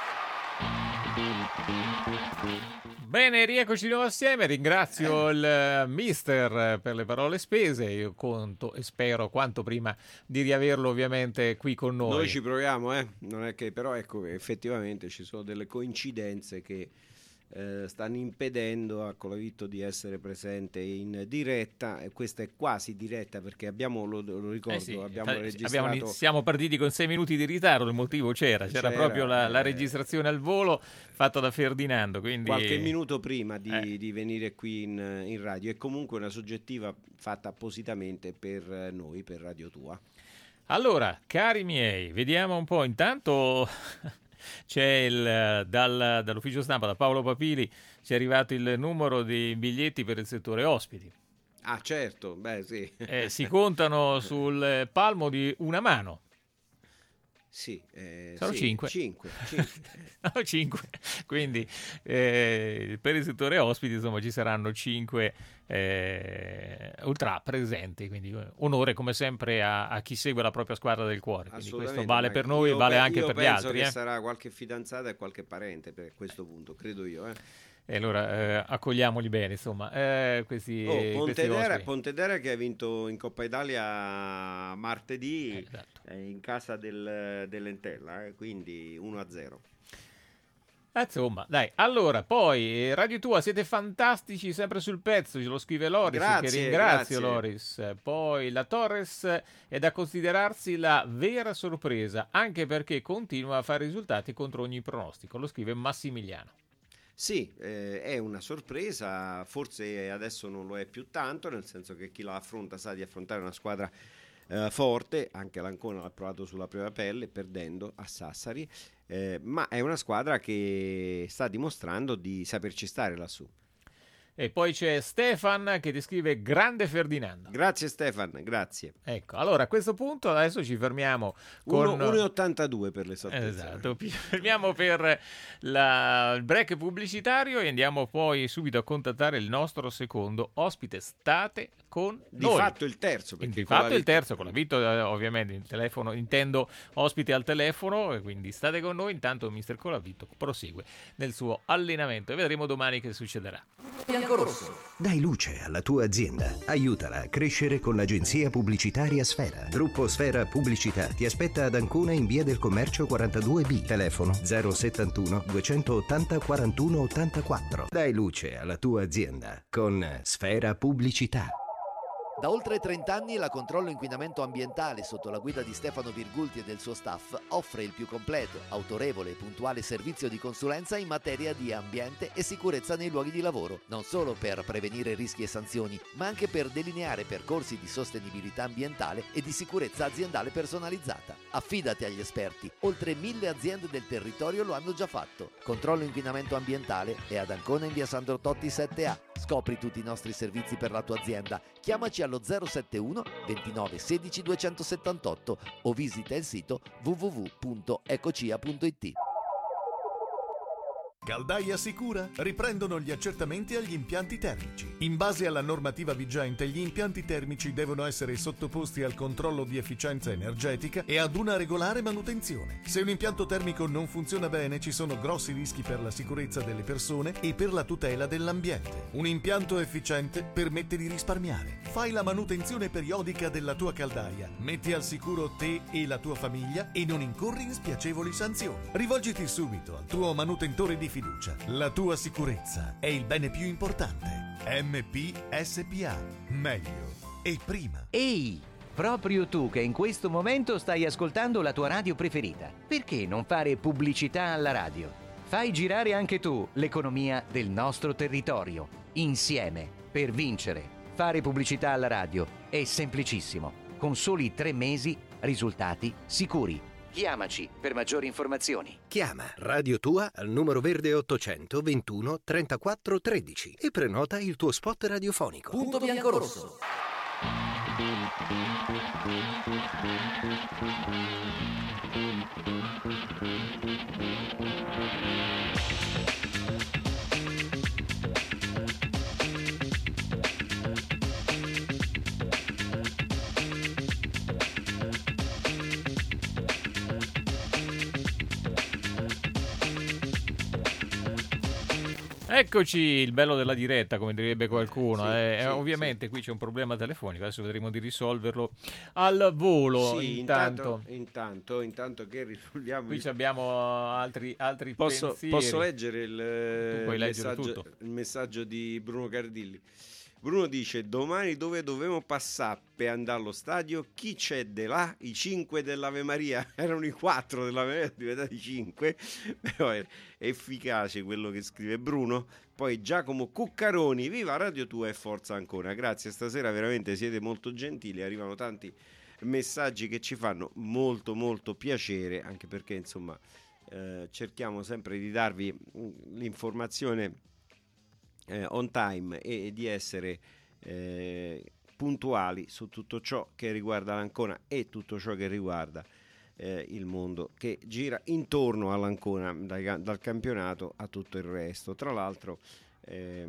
Bene, rieccoci di nuovo assieme. Ringrazio il mister per le parole spese. Io conto e spero quanto prima di riaverlo ovviamente qui con noi. Noi ci proviamo, eh? Non è che, però ecco, effettivamente ci sono delle coincidenze che eh, stanno impedendo a Colavitto di essere presente in diretta, e questa è quasi diretta perché abbiamo, lo, lo ricordo, Eh sì, abbiamo fa- registrato... abbiamo, siamo partiti con sei minuti di ritardo, il motivo c'era, c'era, C'era, proprio la, la eh, registrazione al volo fatta da Ferdinando, quindi... qualche minuto prima di, Eh. di venire qui in, in radio, è comunque una soggettiva fatta appositamente per noi, per Radio Tua. Allora, cari miei, vediamo un po'. Intanto c'è il, dal, dall'ufficio stampa, da Paolo Papili, ci è arrivato il numero dei biglietti per il settore ospiti. Ah certo, beh sì. Eh, si contano sul palmo di una mano. Sì, eh, Sono sì, cinque. cinque, cinque. No, cinque. Quindi eh, per il settore ospiti insomma ci saranno cinque eh, ultra presenti, quindi onore come sempre a, a chi segue la propria squadra del cuore, quindi questo vale per noi e vale pe- anche io per gli penso altri. che eh. sarà qualche fidanzata e qualche parente per questo punto, credo io. Eh. E allora eh, accogliamoli bene, insomma, eh, questi, Oh, questi Pontedera, ospiti. Pontedera che ha vinto in Coppa Italia martedì Eh, esatto. eh, in casa del, dell'Entella, eh, quindi uno a zero. Eh, Insomma, dai, allora, poi eh, Radio Tua, siete fantastici, sempre sul pezzo, ce lo scrive Loris, Grazie, che ringrazio grazie. Loris. Poi la Torres è da considerarsi la vera sorpresa, anche perché continua a fare risultati contro ogni pronostico, lo scrive Massimiliano. Sì, eh, è una sorpresa, forse adesso non lo è più tanto, nel senso che chi la affronta sa di affrontare una squadra eh, forte, anche l'Ancona l'ha provato sulla propria pelle, perdendo a Sassari, eh, ma è una squadra che sta dimostrando di saperci stare lassù. E poi c'è Stefan che descrive grande Ferdinando. Grazie Stefan, grazie. Ecco, allora a questo punto adesso ci fermiamo con... uno virgola ottantadue per l'esattezza. Esatto, ci fermiamo per la- il break pubblicitario e andiamo poi subito a contattare il nostro secondo ospite. State con Di noi. fatto il terzo. Di Perché fatto con la il terzo, con la Vito eh, ovviamente il telefono, intendo ospite al telefono, e quindi state con noi. Intanto mister Colavitto prosegue nel suo allenamento e vedremo domani che succederà. Bianco-rosso. Dai luce alla tua azienda. Aiutala a crescere con l'agenzia pubblicitaria Sfera. Gruppo Sfera Pubblicità ti aspetta ad Ancona in via del Commercio quarantadue B. Telefono zero settantuno duecentottanta quarantuno ottantaquattro. Dai luce alla tua azienda con Sfera Pubblicità. Da oltre trenta anni la Controllo Inquinamento Ambientale, sotto la guida di Stefano Virgulti e del suo staff, offre il più completo, autorevole e puntuale servizio di consulenza in materia di ambiente e sicurezza nei luoghi di lavoro, non solo per prevenire rischi e sanzioni, ma anche per delineare percorsi di sostenibilità ambientale e di sicurezza aziendale personalizzata. Affidati agli esperti, oltre mille aziende del territorio lo hanno già fatto. Controllo Inquinamento Ambientale è ad Ancona in via Sandro Totti sette A. Scopri tutti i nostri servizi per la tua azienda. Chiamaci allo zero settantuno ventinove sedici duecentosettantotto o visita il sito w w w punto ecocia punto i t. Caldaia Sicura riprendono gli accertamenti agli impianti termici. In base alla normativa vigente, gli impianti termici devono essere sottoposti al controllo di efficienza energetica e ad una regolare manutenzione. Se un impianto termico non funziona bene, ci sono grossi rischi per la sicurezza delle persone e per la tutela dell'ambiente. Un impianto efficiente permette di risparmiare. Fai la manutenzione periodica della tua caldaia, metti al sicuro te e la tua famiglia e non incorri in spiacevoli sanzioni. Rivolgiti subito al tuo manutentore di fiducia. La tua sicurezza è il bene più importante. M P S P A. Meglio e prima. Ehi, proprio tu che in questo momento stai ascoltando la tua radio preferita, perché non fare pubblicità alla radio? Fai girare anche tu l'economia del nostro territorio. Insieme, per vincere. Fare pubblicità alla radio È semplicissimo. Con soli tre mesi, risultati sicuri. Chiamaci per maggiori informazioni. Chiama Radio Tua al numero verde ottocento ventuno trentaquattro tredici e prenota il tuo spot radiofonico. Punto biancorosso. Eccoci, il bello della diretta, come direbbe qualcuno. Sì, eh, sì, ovviamente sì. qui c'è un problema telefonico, adesso vedremo di risolverlo al volo. Sì, intanto, intanto, intanto, intanto che risolviamo qui il- abbiamo altri, altri Posso, pensieri. posso leggere il, Tu puoi leggere messaggio, tutto. il messaggio di Bruno Cardilli. Bruno dice: domani dove dovremo passare per andare allo stadio? Chi c'è de là? I cinque dell'Ave Maria. Erano i quattro dell'Ave Maria, sono diventati cinque. Però è efficace quello che scrive Bruno. Poi Giacomo Cuccaroni: viva Radio Tua e forza ancora. Grazie, stasera veramente siete molto gentili, arrivano tanti messaggi che ci fanno molto molto piacere, anche perché insomma eh, cerchiamo sempre di darvi l'informazione Eh, on time e di essere eh, puntuali su tutto ciò che riguarda l'Ancona e tutto ciò che riguarda eh, il mondo che gira intorno all'Ancona, dai, dal campionato a tutto il resto. Tra l'altro eh,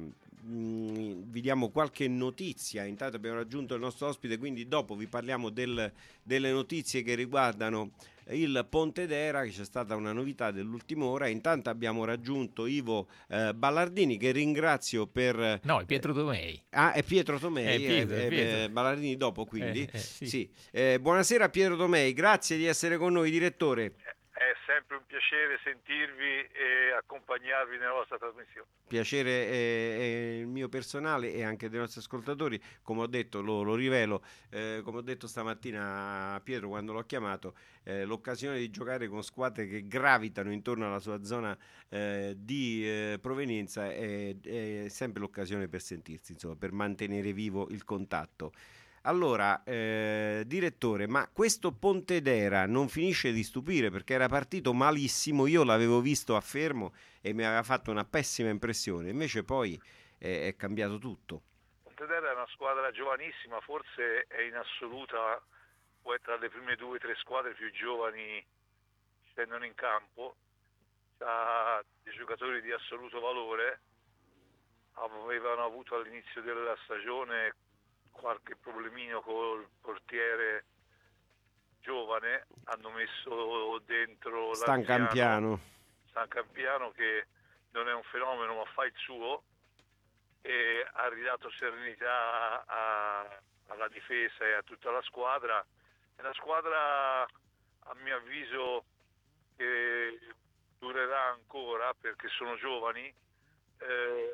mh, vi diamo qualche notizia. Intanto abbiamo raggiunto il nostro ospite, quindi dopo vi parliamo del, delle notizie che riguardano il Pontedera, che c'è stata una novità dell'ultima ora. Intanto abbiamo raggiunto Ivo eh, Ballardini, che ringrazio per... No, è Pietro Tomei. Eh, ah, è Pietro Tomei, È Pietro, eh, è Pietro. eh, Ballardini dopo quindi. Eh, eh, sì. Sì. Eh, buonasera Pietro Tomei, grazie di essere con noi, direttore. È sempre un piacere sentirvi e accompagnarvi nella vostra trasmissione. Piacere è, è il mio personale e anche dei nostri ascoltatori. Come ho detto, lo, lo rivelo, eh, come ho detto stamattina a Pietro quando l'ho chiamato, eh, l'occasione di giocare con squadre che gravitano intorno alla sua zona eh, di eh, provenienza è, è sempre l'occasione per sentirsi, insomma, per mantenere vivo il contatto. Allora, eh, direttore, ma questo Pontedera non finisce di stupire, perché era partito malissimo, io l'avevo visto a Fermo e mi aveva fatto una pessima impressione, invece poi eh, è cambiato tutto. Pontedera è una squadra giovanissima, forse è in assoluta, o è tra le prime due o tre squadre più giovani che scendono in campo, ha dei giocatori di assoluto valore, avevano avuto all'inizio della stagione qualche problemino col portiere giovane, hanno messo dentro Stancampiano. Stancampiano che non è un fenomeno ma fa il suo e ha ridato serenità a, alla difesa e a tutta la squadra. È una squadra a mio avviso che durerà ancora perché sono giovani, eh,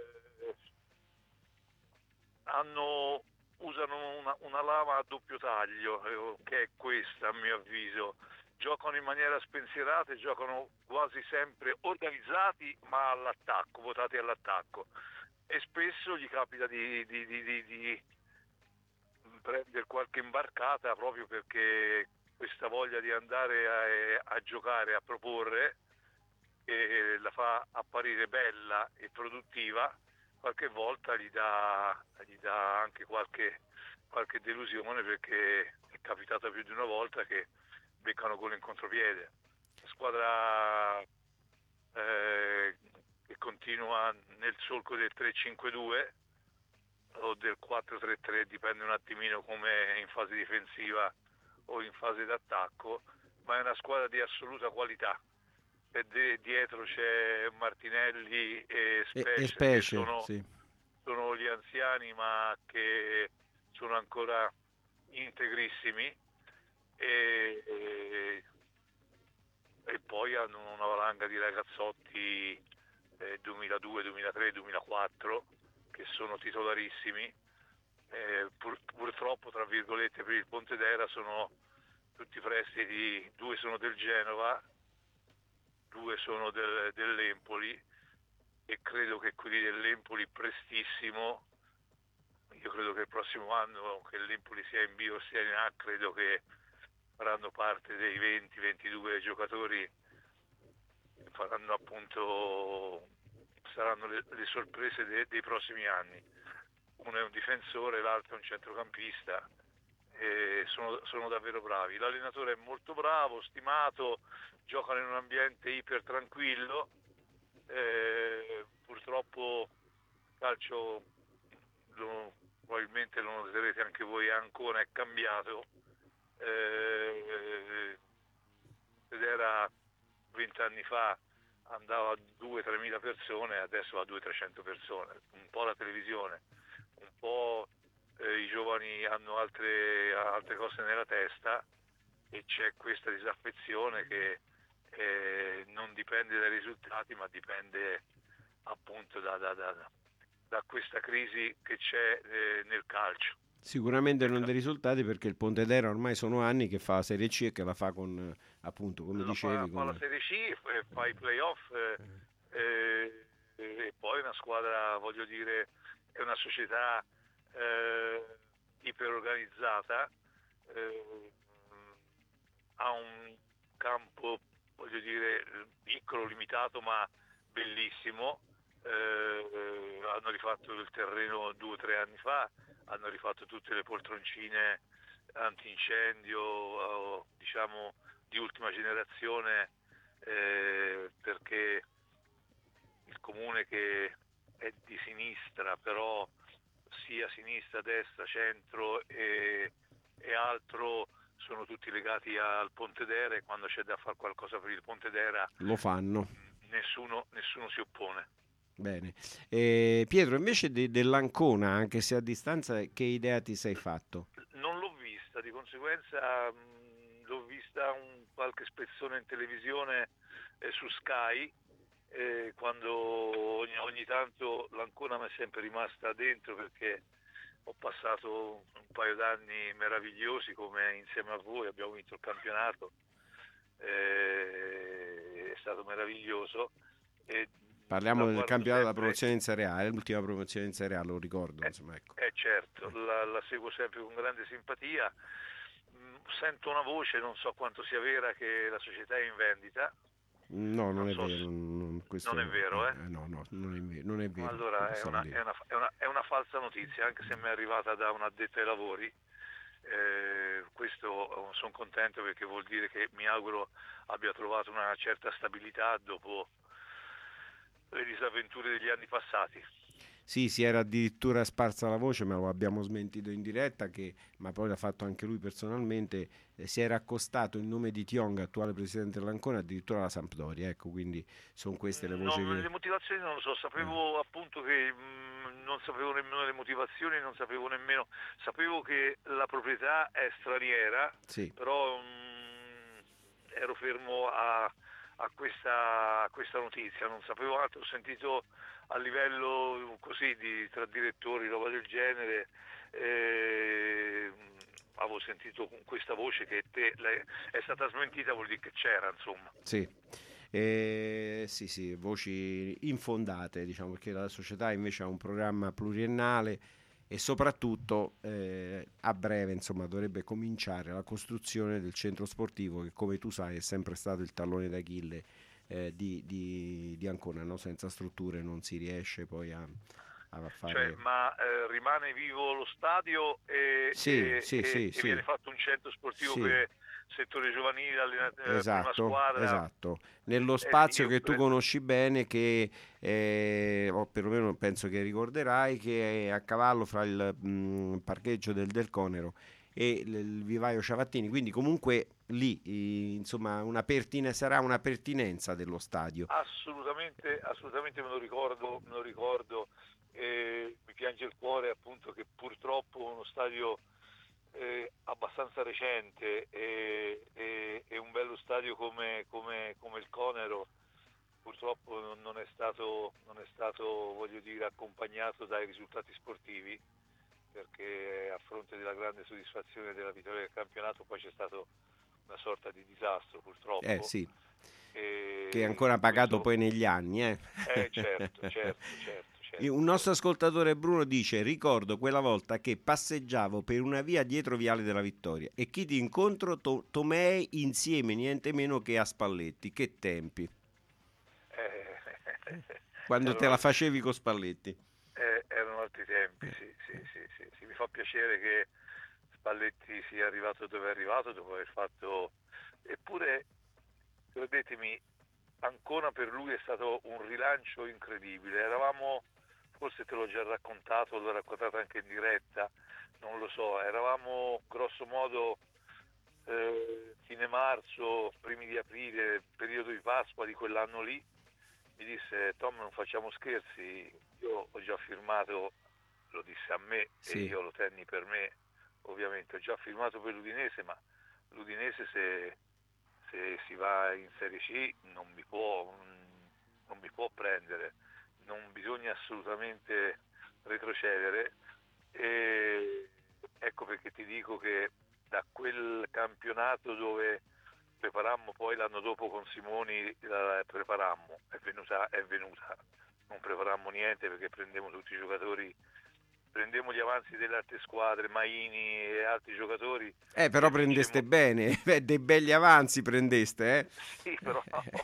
hanno usano una, una lama a doppio taglio, eh, che è questa a mio avviso. Giocano in maniera spensierata e giocano quasi sempre organizzati ma all'attacco, votati all'attacco. E spesso gli capita di, di, di, di, di prendere qualche imbarcata proprio perché questa voglia di andare a, a giocare, a proporre, e la fa apparire bella e produttiva, qualche volta gli dà, gli dà anche qualche, qualche delusione, perché è capitato più di una volta che beccano gol in contropiede. La squadra eh, che continua nel solco del tre cinque due o del quattro tre tre, dipende un attimino come in fase difensiva o in fase d'attacco, ma è una squadra di assoluta qualità. E de- dietro c'è Martinelli e Specie, E, e Specie che sono, sì. sono gli anziani ma che sono ancora integrissimi, e, e, e poi hanno una valanga di ragazzotti eh, duemiladue, duemilatré, duemilaquattro che sono titolarissimi. Eh, pur, purtroppo tra virgolette per il Pontedera sono tutti prestiti, due sono del Genova, due sono del, dell'Empoli, e credo che quelli dell'Empoli prestissimo io credo che il prossimo anno che l'Empoli sia in B o sia in A, credo che faranno parte dei venti ventidue giocatori, faranno appunto, saranno le, le sorprese de, dei prossimi anni. Uno è un difensore, l'altro è un centrocampista, e sono, sono davvero bravi. L'allenatore è molto bravo, stimato, giocano in un ambiente iper tranquillo. Eh, purtroppo calcio, lo, probabilmente lo noterete anche voi, a Ancona è cambiato. Eh, ed era vent'anni fa andava a due tre mila persone, adesso va a due trecento persone. Un po' la televisione, un po' eh, i giovani hanno altre, altre cose nella testa, e c'è questa disaffezione che eh, non dipende dai risultati, ma dipende appunto da, da, da, da questa crisi che c'è eh, nel calcio. Sicuramente non dei risultati, perché il Pontedera ormai sono anni che fa la Serie C e che la fa con, appunto, come la dicevi, fa, con... fa la Serie C, fa i playoff eh, eh, e poi una squadra, voglio dire, è una società eh, iperorganizzata, eh, ha un campo, voglio dire, piccolo, limitato, ma bellissimo. Eh, hanno rifatto il terreno due o tre anni fa, hanno rifatto tutte le poltroncine antincendio, diciamo di ultima generazione, eh, perché il comune, che è di sinistra, però sia sinistra, destra, centro e, e altro sono tutti legati al Pontedera, e quando c'è da fare qualcosa per il Pontedera lo fanno. Nessuno, nessuno si oppone. Bene. Eh, Pietro, invece de- dell'Ancona, anche se a distanza, che idea ti sei fatto? Non l'ho vista, di conseguenza mh, l'ho vista un qualche spezzone in televisione eh, su Sky, eh, quando ogni, ogni tanto l'Ancona mi è sempre rimasta dentro, perché ho passato un paio d'anni meravigliosi, come insieme a voi abbiamo vinto il campionato, eh, è stato meraviglioso. E parliamo del campionato della sempre... promozione in Serie A, è l'ultima promozione in Serie A, lo ricordo. Eh, insomma, ecco. eh certo, la, la seguo sempre con grande simpatia. Sento una voce, non so quanto sia vera, che la società è in vendita. No, non, non è so vero. Non, questo, non è vero, eh? eh? No, no, non è vero. Non è vero allora è una, è, una, è, una, è una falsa notizia, anche se mi è arrivata da un addetto ai lavori. Eh, questo sono contento, perché vuol dire che, mi auguro, abbia trovato una certa stabilità dopo le disavventure degli anni passati. Sì, si era addirittura sparsa la voce, ma lo abbiamo smentito in diretta, che, ma poi l'ha fatto anche lui personalmente, eh, si era accostato il nome di Tionga, attuale presidente dell'Ancona, addirittura alla Sampdoria, ecco, quindi sono queste le voci. No, che... le motivazioni non lo so, sapevo eh. appunto che mh, non sapevo nemmeno le motivazioni, non sapevo nemmeno, sapevo che la proprietà è straniera, sì. però mh, ero fermo a, a, questa, a questa notizia, non sapevo altro, ho sentito a livello così di tra direttori, roba del genere, eh, avevo sentito questa voce che te, lei, è stata smentita, vuol dire che c'era, insomma. Sì. Eh, sì, sì, voci infondate, diciamo, perché la società invece ha un programma pluriennale e soprattutto eh, a breve, insomma, dovrebbe cominciare la costruzione del centro sportivo, che, come tu sai, è sempre stato il tallone d'Achille Eh, di, di, di Ancona, no? Senza strutture non si riesce poi a, a fare. Cioè, ma eh, rimane vivo lo stadio e, sì, e, sì, e, sì, e sì. viene fatto un centro sportivo sì. per settore giovanile, allenatore, esatto, prima squadra. Esatto, nello spazio eh, sì, che tu conosci bene, che eh, o perlomeno penso che ricorderai, che è a cavallo fra il mh, parcheggio del Del Conero e il vivaio Ciavattini, quindi comunque lì eh, insomma una pertine- sarà una pertinenza dello stadio. Assolutamente, assolutamente me lo ricordo, me lo ricordo. Eh, mi piange il cuore appunto che purtroppo uno stadio eh, abbastanza recente e, e, e un bello stadio come, come, come il Conero purtroppo non, non è stato, non è stato, voglio dire, accompagnato dai risultati sportivi, perché a fronte della grande soddisfazione della vittoria del campionato poi c'è stato una sorta di disastro, purtroppo. Eh sì, e che è ancora pagato questo... poi negli anni. Eh, eh certo, certo, certo, certo. Un nostro ascoltatore Bruno dice: ricordo quella volta che passeggiavo per una via dietro Viale della Vittoria e chi ti incontro to- Tomei insieme niente meno che a Spalletti. Che tempi. Eh, Quando erano, te la facevi con Spalletti. Eh, erano altri tempi, sì, sì, sì, sì, sì. Mi fa piacere che Spalletti sia arrivato dove è arrivato dopo aver fatto... Eppure, credetemi, Ancona per lui è stato un rilancio incredibile. Eravamo, forse te l'ho già raccontato, l'ho raccontato anche in diretta, non lo so, eravamo grosso modo eh, fine marzo, primi di aprile, periodo di Pasqua di quell'anno lì. Mi disse: Tom, non facciamo scherzi, io ho già firmato, lo disse a me, sì, e io lo tenni per me, ovviamente, ho già firmato per l'Udinese, ma l'Udinese se, se si va in Serie C non mi può, non mi può prendere, non bisogna assolutamente retrocedere, e ecco perché ti dico che da quel campionato dove preparammo, poi l'anno dopo con Simoni la preparammo, è venuta, è venuta, non preparammo niente perché prendemmo tutti i giocatori, prendemmo gli avanzi delle altre squadre, Maini e altri giocatori. Eh, però prendeste bene, Beh, dei belli avanzi prendeste, eh? Sì, però,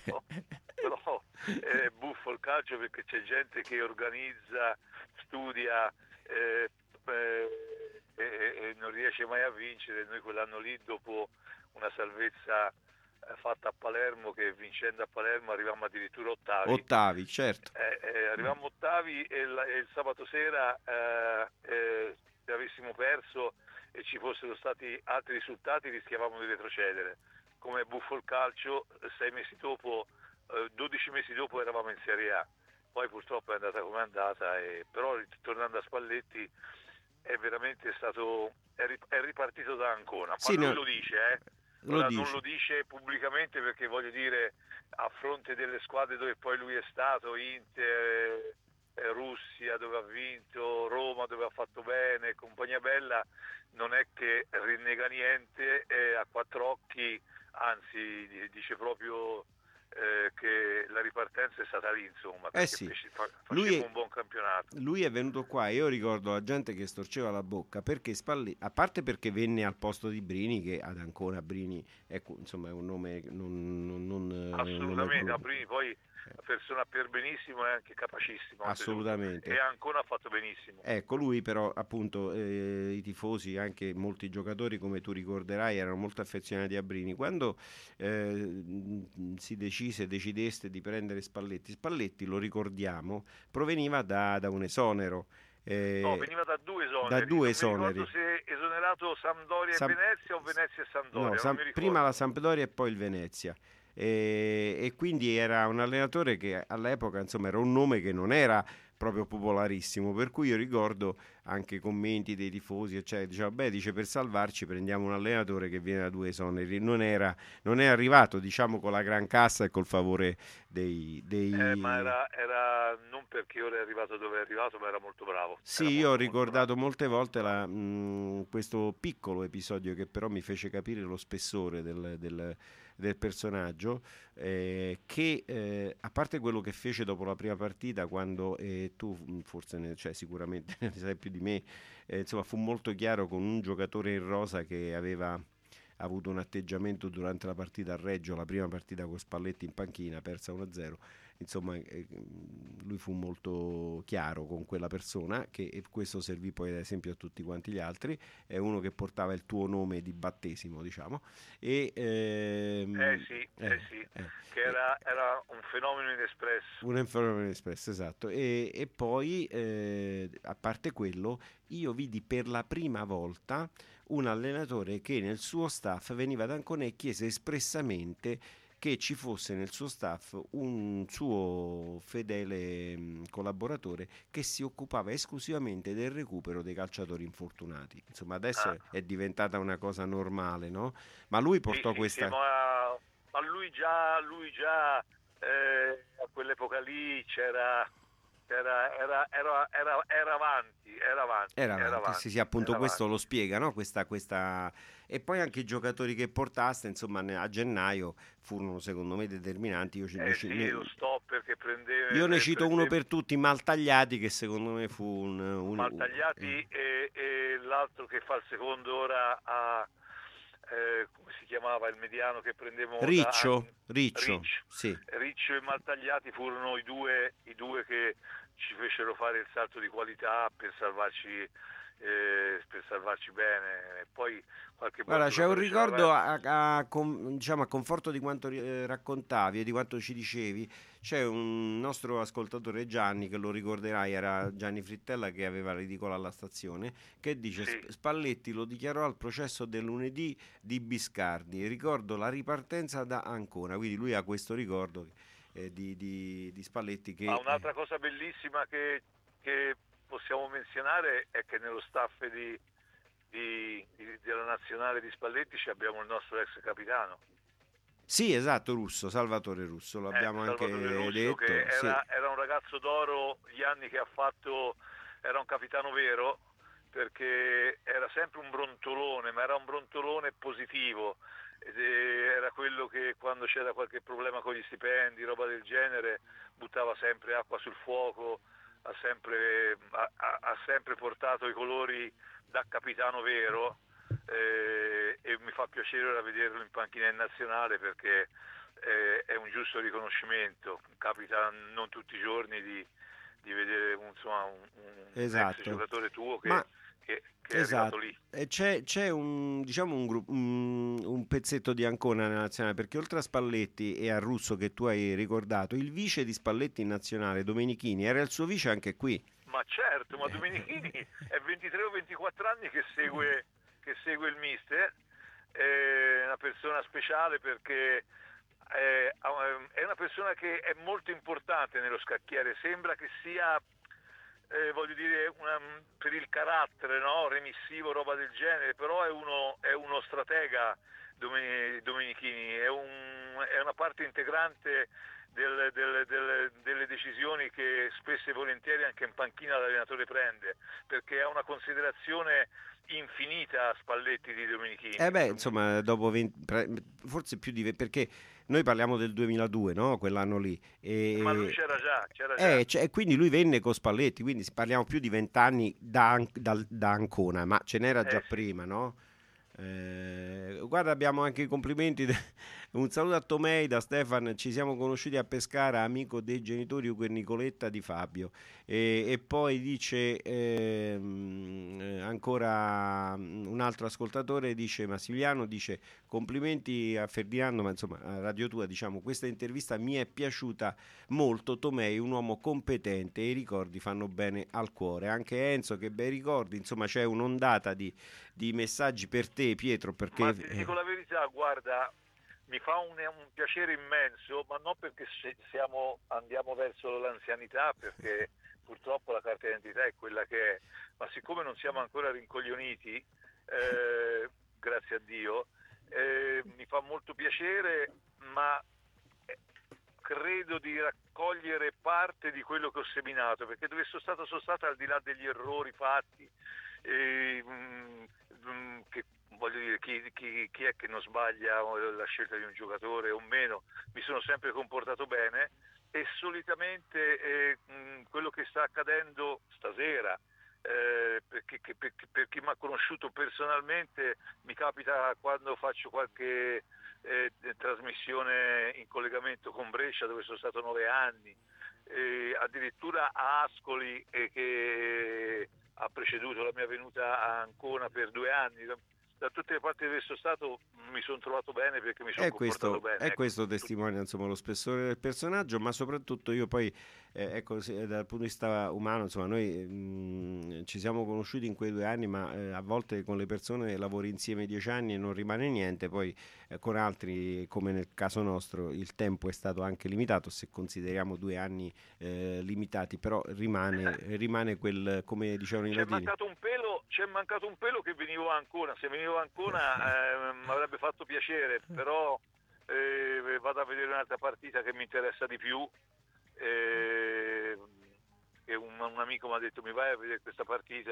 però è buffo il calcio perché c'è gente che organizza, studia eh, eh, e, e non riesce mai a vincere. Noi quell'anno lì, dopo una salvezza fatta a Palermo, che vincendo a Palermo arrivammo addirittura ottavi. Ottavi, certo. Eh, eh, arrivammo ottavi e, la, e il sabato sera eh, eh, se avessimo perso e ci fossero stati altri risultati rischiavamo di retrocedere. Come buffo il calcio, sei mesi dopo, eh, dodici mesi dopo eravamo in Serie A. Poi purtroppo è andata come è andata, e, però tornando a Spalletti è veramente stato, è, è ripartito da Ancona, ma sì, lui no. lo dice, eh. Lo Ora, dice. non lo dice pubblicamente perché, voglio dire, a fronte delle squadre dove poi lui è stato, Inter, eh, Russia dove ha vinto, Roma dove ha fatto bene, compagnia bella, non è che rinnega niente, eh, a quattro occhi, anzi dice proprio eh, che la ripartenza è stata lì, insomma, perché eh sì. fece, fa, lui faceva è, un buon campionato. Lui è venuto qua, io ricordo la gente che storceva la bocca perché Spalletti, a parte perché venne al posto di Brini, che ad Ancona Brini ecco, insomma, è un nome non, non, non assolutamente, non a Brini poi persona per benissimo e anche capacissimo, assolutamente, e Ancona ha fatto benissimo. Ecco, lui però appunto eh, i tifosi, anche molti giocatori, come tu ricorderai, erano molto affezionati a Brini. Quando eh, si decise, decideste di prendere Spalletti, Spalletti, lo ricordiamo, proveniva da, da un esonero. Eh, no, veniva da due esoneri. Da due non esoneri. Mi ricordo se esonerato Sampdoria Sam... e Venezia o Venezia e Sampdoria. No, Sam... prima la Sampdoria e poi il Venezia. E, e quindi era un allenatore che all'epoca, insomma, era un nome che non era proprio popolarissimo, per cui io ricordo anche commenti dei tifosi, eccetera, diceva: beh, dice, per salvarci prendiamo un allenatore che viene da due esoneri. Non era, non è arrivato, diciamo, con la gran cassa e col favore dei, dei... Eh, ma era, era non perché ora è arrivato dove è arrivato, ma era molto bravo. Sì, era io molto, ho ricordato molte volte la, mh, questo piccolo episodio che però mi fece capire lo spessore del, del del personaggio, eh, che eh, a parte quello che fece dopo la prima partita, quando eh, tu forse ne, cioè, sicuramente ne sai più di me, eh, insomma, fu molto chiaro con un giocatore in rosa che aveva avuto un atteggiamento durante la partita a Reggio, la prima partita con Spalletti in panchina, persa uno a zero. Insomma, eh, lui fu molto chiaro con quella persona, che e questo servì poi ad esempio a tutti quanti gli altri. È uno che portava il tuo nome di battesimo, diciamo. E, ehm, eh sì, eh, eh sì eh, che era, era un fenomeno inespresso. Un fenomeno inespresso, esatto. E, e poi, eh, a parte quello, io vidi per la prima volta un allenatore che nel suo staff veniva da Ancona e chiese espressamente che ci fosse nel suo staff un suo fedele mh, collaboratore che si occupava esclusivamente del recupero dei calciatori infortunati. Insomma, adesso ah. è diventata una cosa normale, no? Ma lui portò sì, questa... Sì, ma, ma lui già, lui già eh, a quell'epoca lì c'era... Era, era, era, era, era avanti, era avanti, era avanti, era avanti sì, sì, appunto era questo avanti. Lo spiega, no? Questa, questa... e poi anche i giocatori che portaste, insomma, a gennaio furono secondo me determinanti. Io, eh ne, sì, ne, lo stopper che prendeva, io ne eh, cito prendeva, uno per tutti, Maltagliati, che secondo me fu un, un Maltagliati eh. e, e l'altro che fa il secondo ora a eh, come si chiamava il mediano che prendevamo Riccio, da, Riccio, Riccio. Sì. Riccio e Maltagliati furono i due, i due che ci fecero fare il salto di qualità per salvarci Eh, per salvarci bene. E poi qualche Guarda, volta c'è un ricordo la... a, a, con, diciamo, a conforto di quanto eh, raccontavi e di quanto ci dicevi. C'è un nostro ascoltatore, Gianni, che lo ricorderai, era Gianni Frittella, che aveva l'edicola alla stazione, che dice: sì. Spalletti lo dichiarò al processo del lunedì di Biscardi, ricordo la ripartenza da Ancona. Quindi lui ha questo ricordo eh, di, di, di Spalletti che... Ma un'altra cosa bellissima che, che possiamo menzionare è che nello staff di, di, di, della nazionale di Spalletti ci abbiamo il nostro ex capitano. Sì, esatto, Russo, Salvatore Russo, l'abbiamo eh, anche Russo, detto. Che sì. era, era un ragazzo d'oro, gli anni che ha fatto, era un capitano vero, perché era sempre un brontolone, ma era un brontolone positivo. Ed era quello che quando c'era qualche problema con gli stipendi, roba del genere, buttava sempre acqua sul fuoco. Ha sempre, ha, ha sempre portato i colori da capitano vero eh, e mi fa piacere ora vederlo in panchina in nazionale, perché eh, è un giusto riconoscimento. Capita non tutti i giorni di, di vedere un, insomma, un, un esatto. ex giocatore tuo che, Ma... che, che esatto. è arrivato lì. E c'è, c'è un, diciamo un, gru- un, un pezzetto di Ancona nella nazionale, perché oltre a Spalletti e a Russo che tu hai ricordato, il vice di Spalletti in nazionale, Domenichini, era il suo vice anche qui. Ma certo, ma Domenichini è ventitré o ventiquattro anni che segue, che segue il mister, è una persona speciale perché è, è una persona che è molto importante nello scacchiere, sembra che sia... Eh, voglio dire, una, per il carattere, no? Remissivo, roba del genere, però è uno, è uno stratega, Domenichini, è, un, è una parte integrante del, del, del, delle decisioni che spesso e volentieri anche in panchina l'allenatore prende, perché ha una considerazione infinita a Spalletti di Domenichini. Eh beh, insomma, dopo venti, forse più di... perché noi parliamo del duemiladue, no? Quell'anno lì. E, ma lui c'era già, c'era eh, già. E quindi lui venne con Spalletti, quindi parliamo più di vent'anni da, da, da Ancona, ma ce n'era già eh, prima, no? Eh, guarda, abbiamo anche i complimenti. De... Un saluto a Tomei da Stefan. Ci siamo conosciuti a Pescara, amico dei genitori Ugo e Nicoletta di Fabio. E, e poi dice ehm, ancora un altro ascoltatore, dice Massimiliano, dice complimenti a Ferdinando, ma insomma a Radio Tua, diciamo, questa intervista mi è piaciuta molto. Tomei, un uomo competente e i ricordi fanno bene al cuore. Anche Enzo, che bei ricordi. Insomma, c'è un'ondata di, di messaggi per te, Pietro, perché... Ma ti dico la verità, guarda, mi fa un, un piacere immenso, ma non perché siamo, andiamo verso l'anzianità, perché purtroppo la carta d'identità è quella che è, ma siccome non siamo ancora rincoglioniti, eh, grazie a Dio, eh, mi fa molto piacere, ma credo di raccogliere parte di quello che ho seminato, perché dove sono stato sono stato al di là degli errori fatti, eh, mh, che voglio dire, chi, chi, chi è che non sbaglia la scelta di un giocatore o meno, mi sono sempre comportato bene e solitamente eh, mh, quello che sta accadendo stasera, eh, perché, che, per, per chi mi ha conosciuto personalmente, mi capita quando faccio qualche eh, trasmissione in collegamento con Brescia, dove sono stato nove anni, eh, addirittura a Ascoli, eh, che ha preceduto la mia venuta a Ancona per due anni. Da tutte le parti dove sono stato mi sono trovato bene, perché mi sono è comportato questo, bene. è ecco. questo testimonia insomma lo spessore del personaggio, ma soprattutto io poi eh, ecco, se, dal punto di vista umano, insomma, noi mh, ci siamo conosciuti in quei due anni, ma eh, a volte con le persone lavori insieme dieci anni e non rimane niente, poi eh, con altri, come nel caso nostro, il tempo è stato anche limitato, se consideriamo due anni eh, limitati, però rimane, rimane quel, come dicevano i C'è latini. mancato un pelo, c'è mancato un pelo che venivo a Ancona, se venivo a Ancona eh, mi avrebbe fatto piacere, però eh, vado a vedere un'altra partita che mi interessa di più, eh, che un, un amico mi ha detto mi vai a vedere questa partita,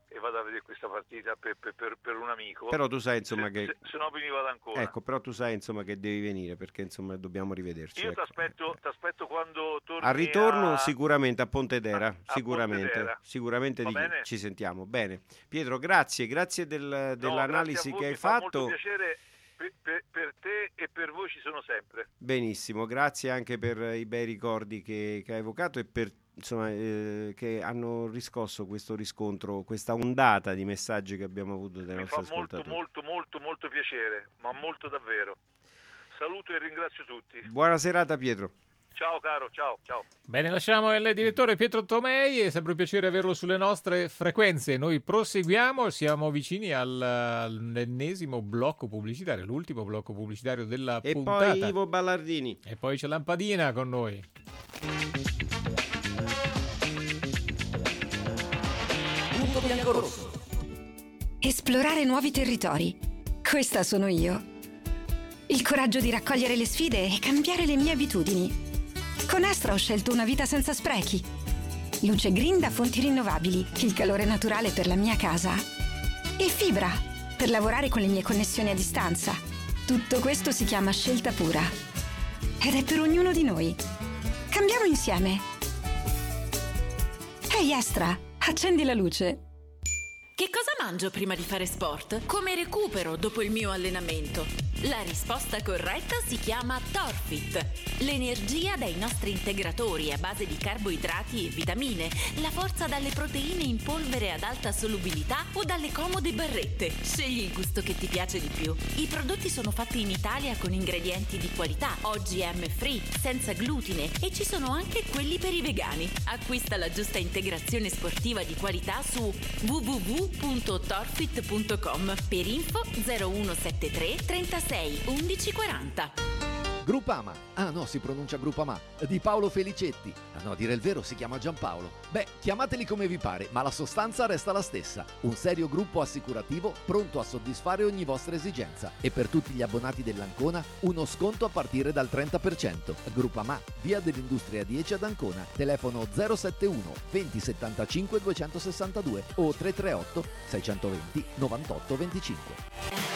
e vado a vedere questa partita per, per, per, per un amico. Però tu sai insomma se, che se, se no venivo ad Ancona. Ecco, però tu sai insomma che devi venire, perché insomma dobbiamo rivederci. Io ecco. ti aspetto, t'aspetto quando torni. Al ritorno a... sicuramente a Pontedera, a, a sicuramente, Pontedera. sicuramente di, bene? ci sentiamo. Bene. Pietro, grazie, grazie del, dell'analisi no, che hai mi fa fatto. molto piacere, per, per, per te e per voi ci sono sempre. Benissimo, grazie anche per i bei ricordi che, che hai evocato e per insomma eh, che hanno riscosso questo riscontro, questa ondata di messaggi che abbiamo avuto dai Mi nostri fa molto ascoltatori. molto molto molto piacere, ma molto davvero. Saluto e ringrazio tutti. Buona serata Pietro. Ciao caro, ciao, ciao. Bene, lasciamo il direttore Pietro Tomei, è sempre un piacere averlo sulle nostre frequenze. Noi proseguiamo, siamo vicini al- all'ennesimo blocco pubblicitario, l'ultimo blocco pubblicitario della E puntata. poi Ivo Ballardini. E poi c'è Lampadina con noi. Punto biancorosso. Esplorare nuovi territori. Questa sono io. Il coraggio di raccogliere le sfide e cambiare le mie abitudini. Con Astra ho scelto una vita senza sprechi. Luce green da fonti rinnovabili, il calore naturale per la mia casa. E fibra, per lavorare con le mie connessioni a distanza. Tutto questo si chiama scelta pura. Ed è per ognuno di noi. Cambiamo insieme. Ehi Astra, accendi la luce. Che cosa mangio prima di fare sport? Come recupero dopo il mio allenamento? La risposta corretta si chiama Torfit. L'energia dai nostri integratori a base di carboidrati e vitamine, la forza dalle proteine in polvere ad alta solubilità o dalle comode barrette. Scegli il gusto che ti piace di più. I prodotti sono fatti in Italia con ingredienti di qualità, O G M free, senza glutine e ci sono anche quelli per i vegani. Acquista la giusta integrazione sportiva di qualità su w w w punto torfit punto com. Per info zero uno sette tre trentasei undici quaranta. Grupama, ah no, si pronuncia Grupama, di Paolo Felicetti. Ah no, a dire il vero si chiama Giampaolo. Beh, chiamateli come vi pare, ma la sostanza resta la stessa. Un serio gruppo assicurativo pronto a soddisfare ogni vostra esigenza. E per tutti gli abbonati dell'Ancona, uno sconto a partire dal trenta per cento. Grupama, via dell'Industria dieci ad Ancona, telefono zero sette uno venti settantacinque duecentosessantadue o tre tre otto sei venti novantotto venticinque.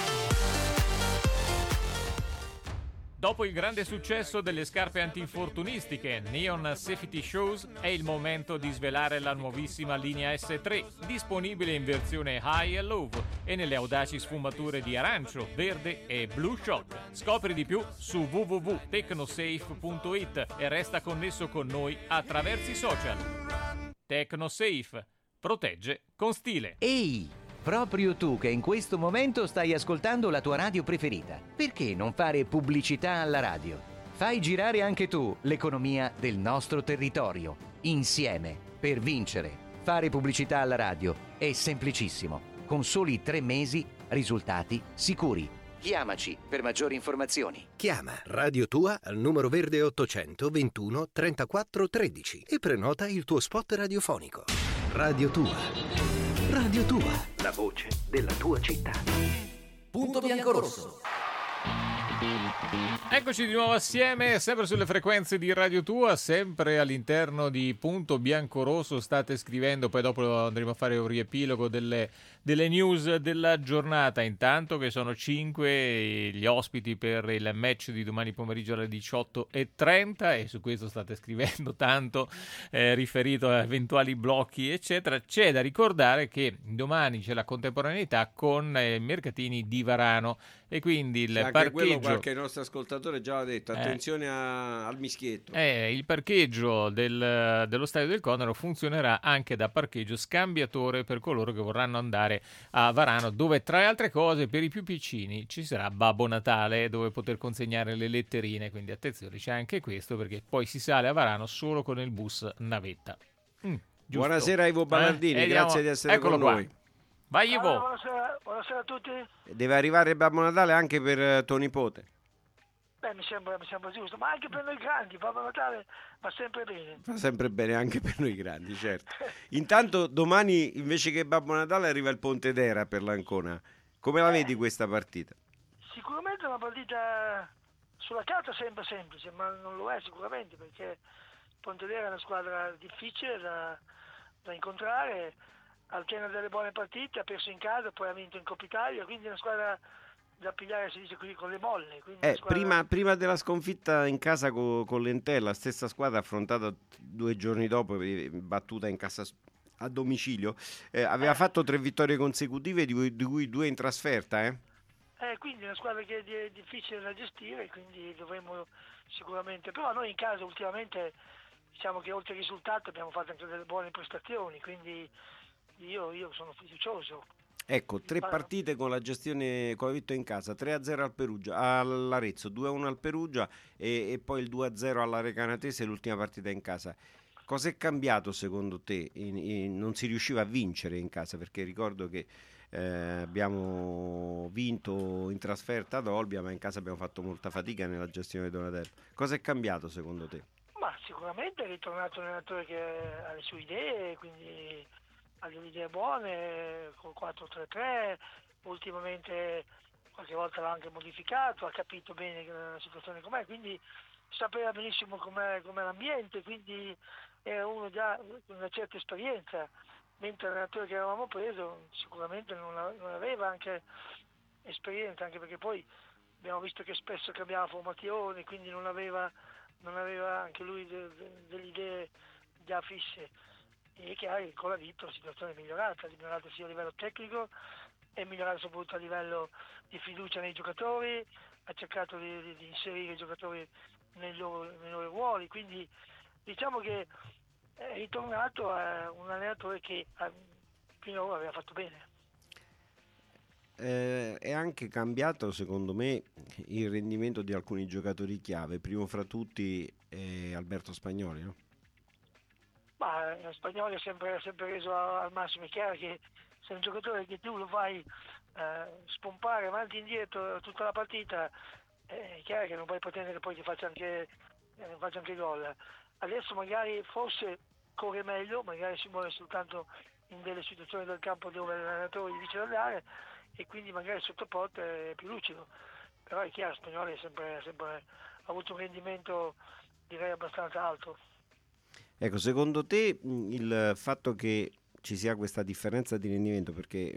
Dopo il grande successo delle scarpe antinfortunistiche Neon Safety Shoes, è il momento di svelare la nuovissima linea S tre, disponibile in versione High e Low e nelle audaci sfumature di arancio, verde e Blue Shock. Scopri di più su w w w punto tecnosafe punto it e resta connesso con noi attraverso i social. Tecnosafe. Protegge con stile. Ehi! Proprio tu che in questo momento stai ascoltando la tua radio preferita. Perché non fare pubblicità alla radio? Fai girare anche tu l'economia del nostro territorio. Insieme, per vincere. Fare pubblicità alla radio è semplicissimo. Con soli tre mesi, risultati sicuri. Chiamaci per maggiori informazioni. Chiama Radio Tua al numero verde ottocento ventuno trentaquattro tredici e prenota il tuo spot radiofonico. Radio Tua. Radio Tua, la voce della tua città. Punto biancorosso. Eccoci di nuovo assieme, sempre sulle frequenze di Radio Tua, sempre all'interno di Punto Biancorosso. State scrivendo, poi dopo andremo a fare un riepilogo delle, delle news della giornata. Intanto che sono cinque gli ospiti per il match di domani pomeriggio alle diciotto e trenta e su questo state scrivendo tanto, eh, riferito a eventuali blocchi eccetera. C'è da ricordare che domani c'è la contemporaneità con eh, Mercatini di Varano e quindi il Anche parcheggio, quello qualche nostro ascoltatore già l'ha detto, Eh. attenzione a- al mischietto. Eh, il parcheggio del- dello Stadio del Conero funzionerà anche da parcheggio scambiatore per coloro che vorranno andare a Varano, dove tra le altre cose per i più piccini ci sarà Babbo Natale dove poter consegnare le letterine, quindi attenzione, c'è anche questo perché poi si sale a Varano solo con il bus navetta. Mm, giusto? Buonasera Ivo Ballardini, Eh, grazie vediamo- di essere eccolo con qua. noi. Vai Ivo. Allora, buonasera, buonasera a tutti. Deve arrivare il Babbo Natale anche per eh, tuo nipote. Beh, mi sembra, mi sembra giusto, ma anche per noi grandi, Babbo Natale va sempre bene. Fa sempre bene anche per noi grandi, certo. Intanto domani invece che Babbo Natale arriva il Pontedera per l'Ancona. Come la vedi questa partita? Sicuramente è una partita sulla carta sembra semplice, ma non lo è sicuramente perché Pontedera è una squadra difficile da, da incontrare, alterna delle buone partite, ha perso in casa, poi ha vinto in Coppa Italia, quindi è una squadra da pigliare, si dice così, con le molle. Eh, squadra... prima, prima della sconfitta in casa co- con l'Entella, la stessa squadra affrontata due giorni dopo, battuta in casa a domicilio, eh, aveva eh. fatto tre vittorie consecutive, di cui, di cui due in trasferta. Eh? Eh, quindi è una squadra che è difficile da gestire, quindi dovremmo sicuramente... Però noi in casa ultimamente, diciamo che oltre al risultato abbiamo fatto anche delle buone prestazioni, quindi io, io sono fiducioso. Ecco, tre partite con la gestione, con la vittoria in casa, tre a zero al Perugia, all'Arezzo, due a uno al Perugia e, e poi il due a zero alla Recanatese, l'ultima partita in casa. Cos'è cambiato secondo te? In, in, non si riusciva a vincere in casa, perché ricordo che eh, abbiamo vinto in trasferta ad Olbia, ma in casa abbiamo fatto molta fatica nella gestione di Donatello. Cos'è cambiato secondo te? Ma sicuramente è ritornato un allenatore che ha le sue idee, quindi ha delle idee buone, con quattro tre tre, ultimamente qualche volta l'ha anche modificato, ha capito bene la situazione com'è, quindi sapeva benissimo com'è, com'è l'ambiente, quindi era uno già con una certa esperienza, mentre l'allenatore che avevamo preso sicuramente non, non aveva anche esperienza, anche perché poi abbiamo visto che spesso cambiava formazione, quindi non aveva, non aveva anche lui de, de, delle idee già fisse. E che con la Vitto la situazione è migliorata, è migliorata sia a livello tecnico, è migliorata soprattutto a livello di fiducia nei giocatori, ha cercato di, di, di inserire i giocatori nei loro, nei loro ruoli, quindi diciamo che è ritornato a un allenatore che fino ad ora aveva fatto bene. Eh, è anche cambiato secondo me il rendimento di alcuni giocatori chiave, primo fra tutti è Alberto Spagnoli, no? Ma lo Spagnolo è sempre, sempre reso al massimo. È chiaro che se un giocatore che tu lo fai eh, spompare avanti e indietro tutta la partita, eh, è chiaro che non puoi pretendere poi che faccia anche, eh, faccia anche gol. Adesso magari forse corre meglio, magari si muove soltanto in delle situazioni del campo dove l'allenatore gli dice di andare e quindi magari sotto porta è più lucido. Però è chiaro, Spagnolo è sempre, sempre ha avuto un rendimento direi abbastanza alto. Ecco, secondo te il fatto che ci sia questa differenza di rendimento, perché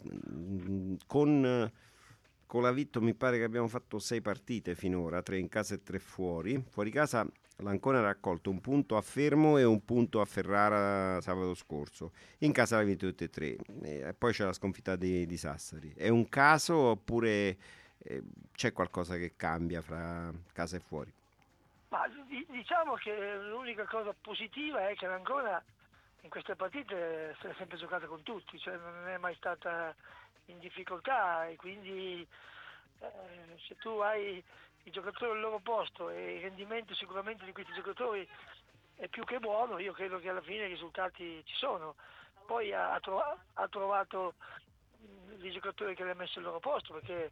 con, con la Vitto mi pare che abbiamo fatto sei partite finora, tre in casa e tre fuori, fuori casa l'Ancona ha raccolto un punto a Fermo e un punto a Ferrara sabato scorso, in casa l'ha vinto tutte e tre, e poi c'è la sconfitta di, di Sassari. È un caso oppure eh, c'è qualcosa che cambia fra casa e fuori? Ma diciamo che l'unica cosa positiva è che l'Ancona in queste partite si è sempre giocata con tutti, cioè non è mai stata in difficoltà e quindi eh, se tu hai i giocatori al loro posto e il rendimento sicuramente di questi giocatori è più che buono, io credo che alla fine i risultati ci sono. Poi ha, trov- ha trovato i giocatori che li ha messo al loro posto, perché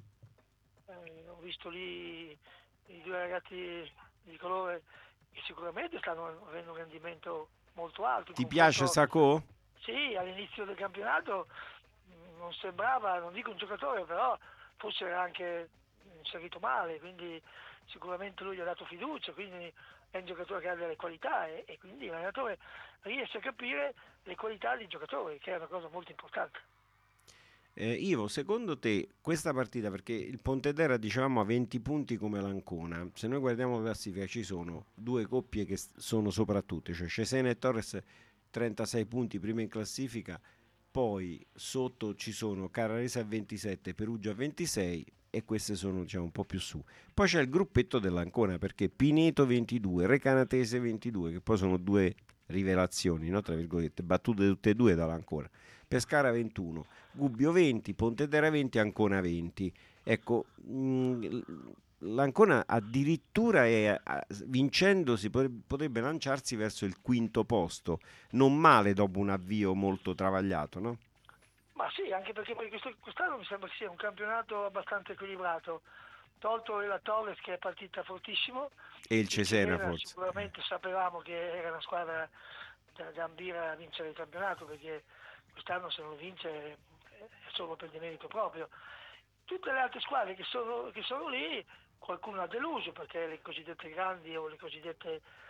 eh, ho visto lì i due ragazzi di colore che sicuramente stanno avendo un rendimento molto alto. Ti piace Sacco? Sì, all'inizio del campionato non sembrava, non dico un giocatore, però forse era anche inserito male, quindi sicuramente lui gli ha dato fiducia, quindi è un giocatore che ha delle qualità e, e quindi l'allenatore riesce a capire le qualità dei giocatori, che è una cosa molto importante. Eh, Ivo, secondo te questa partita, perché il Pontedera dicevamo ha venti punti come l'Ancona, se noi guardiamo la classifica ci sono due coppie che sono soprattutto, cioè Cesena e Torres trentasei punti prima in classifica, poi sotto ci sono Carrarese a ventisette, Perugia a ventisei e queste sono diciamo un po' più su. Poi c'è il gruppetto dell'Ancona, perché Pineto ventidue, Recanatese ventidue, che poi sono due rivelazioni, no? Tra virgolette, battute tutte e due dall'Ancona. Pescara ventuno, Gubbio venti, Pontedera venti, Ancona venti. Ecco, mh, l'Ancona addirittura è, vincendo si potrebbe lanciarsi verso il quinto posto, non male dopo un avvio molto travagliato, no? Ma sì, anche perché questo, quest'anno mi sembra che sia un campionato abbastanza equilibrato, tolto la Torres che è partita fortissimo e il Cesena forse. Sicuramente sapevamo che era una squadra da, da ambire a vincere il campionato, perché quest'anno se non vince è solo per demerito proprio. Tutte le altre squadre che sono, che sono lì, qualcuno ha deluso perché le cosiddette grandi o le cosiddette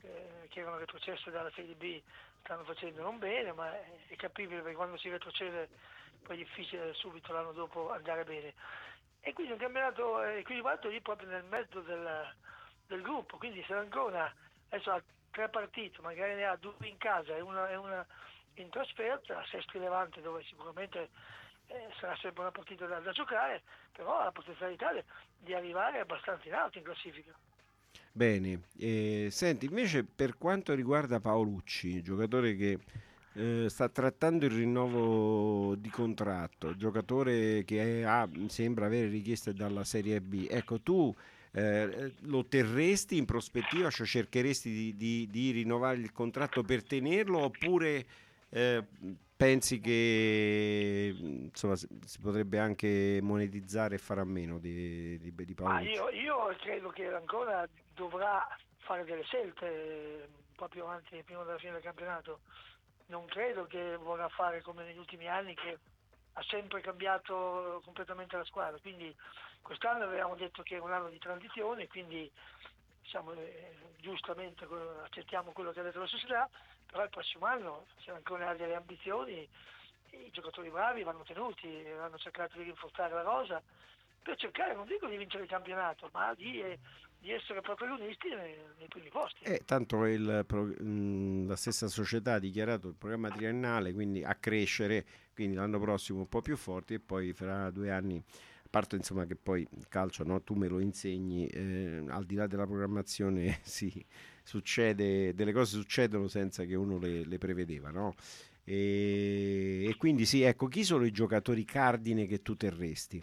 eh, che erano retrocesse dalla Serie B stanno facendo non bene, ma è, è capibile perché quando si retrocede poi è difficile subito l'anno dopo andare bene. E quindi un campionato equilibrato lì proprio nel mezzo del, del gruppo, quindi se ancora adesso ha tre partite, magari ne ha due in casa e una, e una in trasferta, a Sesto Levante dove sicuramente eh, sarà sempre una partita da, da giocare, però ha la potenzialità di arrivare abbastanza in alto in classifica. Bene, eh, senti, invece per quanto riguarda Paolucci, giocatore che eh, sta trattando il rinnovo di contratto, giocatore che è, ha, sembra avere richieste dalla Serie B, ecco, tu eh, lo terresti in prospettiva, cioè cercheresti di, di, di rinnovare il contratto per tenerlo, oppure eh, pensi che insomma si potrebbe anche monetizzare e fare a meno di, di, di Paolucci? Ah, io, io credo che ancora dovrà fare delle scelte proprio avanti prima della fine del campionato. Non credo che vorrà fare come negli ultimi anni, che ha sempre cambiato completamente la squadra, quindi quest'anno avevamo detto che è un anno di transizione, quindi diciamo, eh, giustamente accettiamo quello che ha detto la società, però il prossimo anno, se ancora ha delle ambizioni, i giocatori bravi vanno tenuti, hanno cercato di rinforzare la rosa per cercare, non dico di vincere il campionato, ma di, eh, di essere protagonisti nei, nei primi posti. Eh, tanto il, mh, la stessa società ha dichiarato il programma triennale, quindi a crescere, quindi l'anno prossimo un po' più forti e poi fra due anni, a parte insomma che poi il calcio, no, tu me lo insegni, eh, al di là della programmazione si succede, delle cose succedono senza che uno le, le prevedeva, no? E, e quindi sì, ecco, chi sono i giocatori cardine che tu terresti?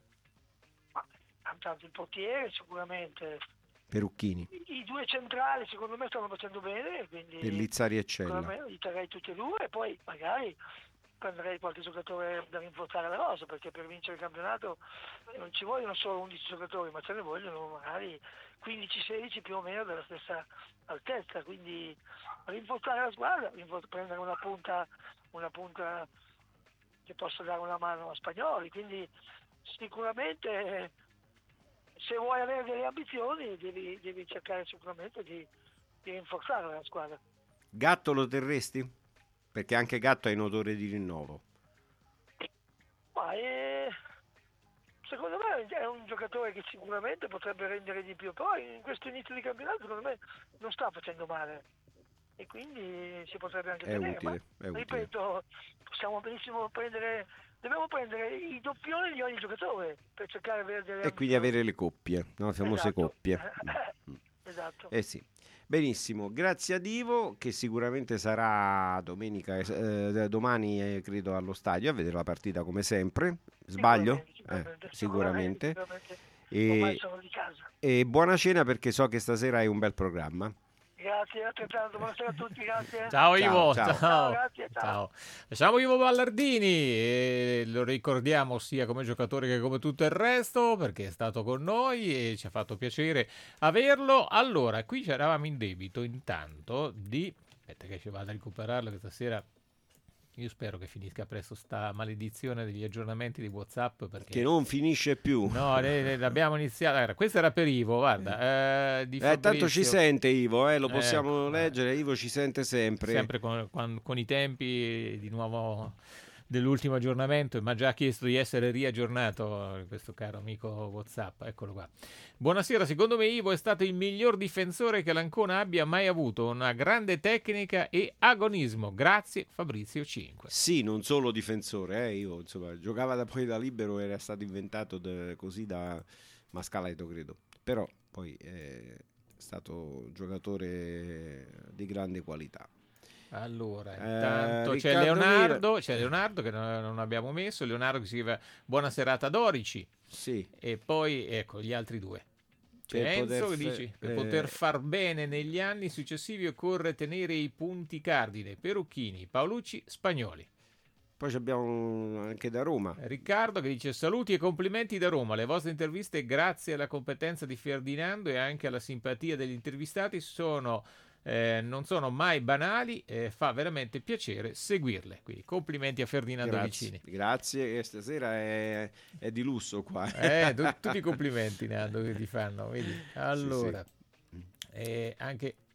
Tanto il portiere sicuramente, Perucchini, I, i due centrali secondo me stanno facendo bene, quindi Pellizzari e Cella. li terrei tutti e due e poi magari prenderei qualche giocatore da rinforzare la rosa, perché per vincere il campionato non ci vogliono solo undici giocatori, ma ce ne vogliono magari quindici sedici più o meno della stessa altezza, quindi rinforzare la squadra, prendere una punta, una punta che possa dare una mano a Spagnoli, quindi sicuramente se vuoi avere delle ambizioni devi, devi cercare sicuramente di, di rinforzare la squadra. Gatto lo terresti? Perché anche Gatto è in odore di rinnovo. Ma è, secondo me è un giocatore che sicuramente potrebbe rendere di più, però in questo inizio di campionato secondo me non sta facendo male e quindi si potrebbe anche È tenere. utile, Ma, è utile. ripeto, possiamo benissimo prendere, dobbiamo prendere i doppioni di ogni giocatore per cercare di avere delle E quindi avere le coppie, no? Le famose Esatto. coppie. Esatto. Eh sì. Benissimo, grazie a Divo che sicuramente sarà domenica, eh, domani eh, credo allo stadio a vedere la partita come sempre. Sbaglio? Sicuramente, Eh, sicuramente. sicuramente. E, Ormai sono di casa. e buona cena perché so che stasera hai un bel programma. Grazie, altrettanto, buonasera a tutti, grazie. Ciao Ivo, ciao. ciao. Ciao, grazie, ciao. Ciao. Lasciamo Ivo Ballardini e lo ricordiamo sia come giocatore che come tutto il resto perché è stato con noi e ci ha fatto piacere averlo. Allora, qui ci eravamo in debito intanto di... Aspetta che ci vado a recuperarlo che stasera... Io spero che finisca presto sta maledizione degli aggiornamenti di WhatsApp perché... Che non finisce più. No, ne, ne, l'abbiamo iniziato. Allora, questo era per Ivo, guarda. Eh, di Eh, tanto ci Fabrizio. sente Ivo, eh, lo possiamo Ecco, leggere. Ivo ci sente sempre. Sempre con, con- con i tempi di nuovo dell'ultimo aggiornamento, e mi ha già chiesto di essere riaggiornato questo caro amico WhatsApp. Eccolo qua. Buonasera, secondo me Ivo è stato il miglior difensore che l'Ancona abbia mai avuto, una grande tecnica e agonismo. Grazie Fabrizio cinque. Sì, non solo difensore, eh, io insomma giocava da poi da libero, era stato inventato da- così da Mascaleto credo, però poi è stato giocatore di grande qualità. Allora, Eh, intanto c'è Riccardo Leonardo, c'è Leonardo che non, non abbiamo messo, Leonardo che scrive buona serata Dorici, Sì, e poi ecco gli altri due. C'è Per Enzo poter che fe- dice per eh, poter far bene negli anni successivi occorre tenere i punti cardine, Perucchini, Paolucci, Spagnoli. poi abbiamo anche da Roma. Riccardo che dice saluti e complimenti da Roma, le vostre interviste grazie alla competenza di Ferdinando e anche alla simpatia degli intervistati sono eh, non sono mai banali, eh, fa veramente piacere seguirle, quindi complimenti a Ferdinando Grazie, Vicini. grazie, e stasera è, è di lusso qua. Eh, tu- tutti i complimenti Nando che ti fanno, vedi? Allora, eh, anche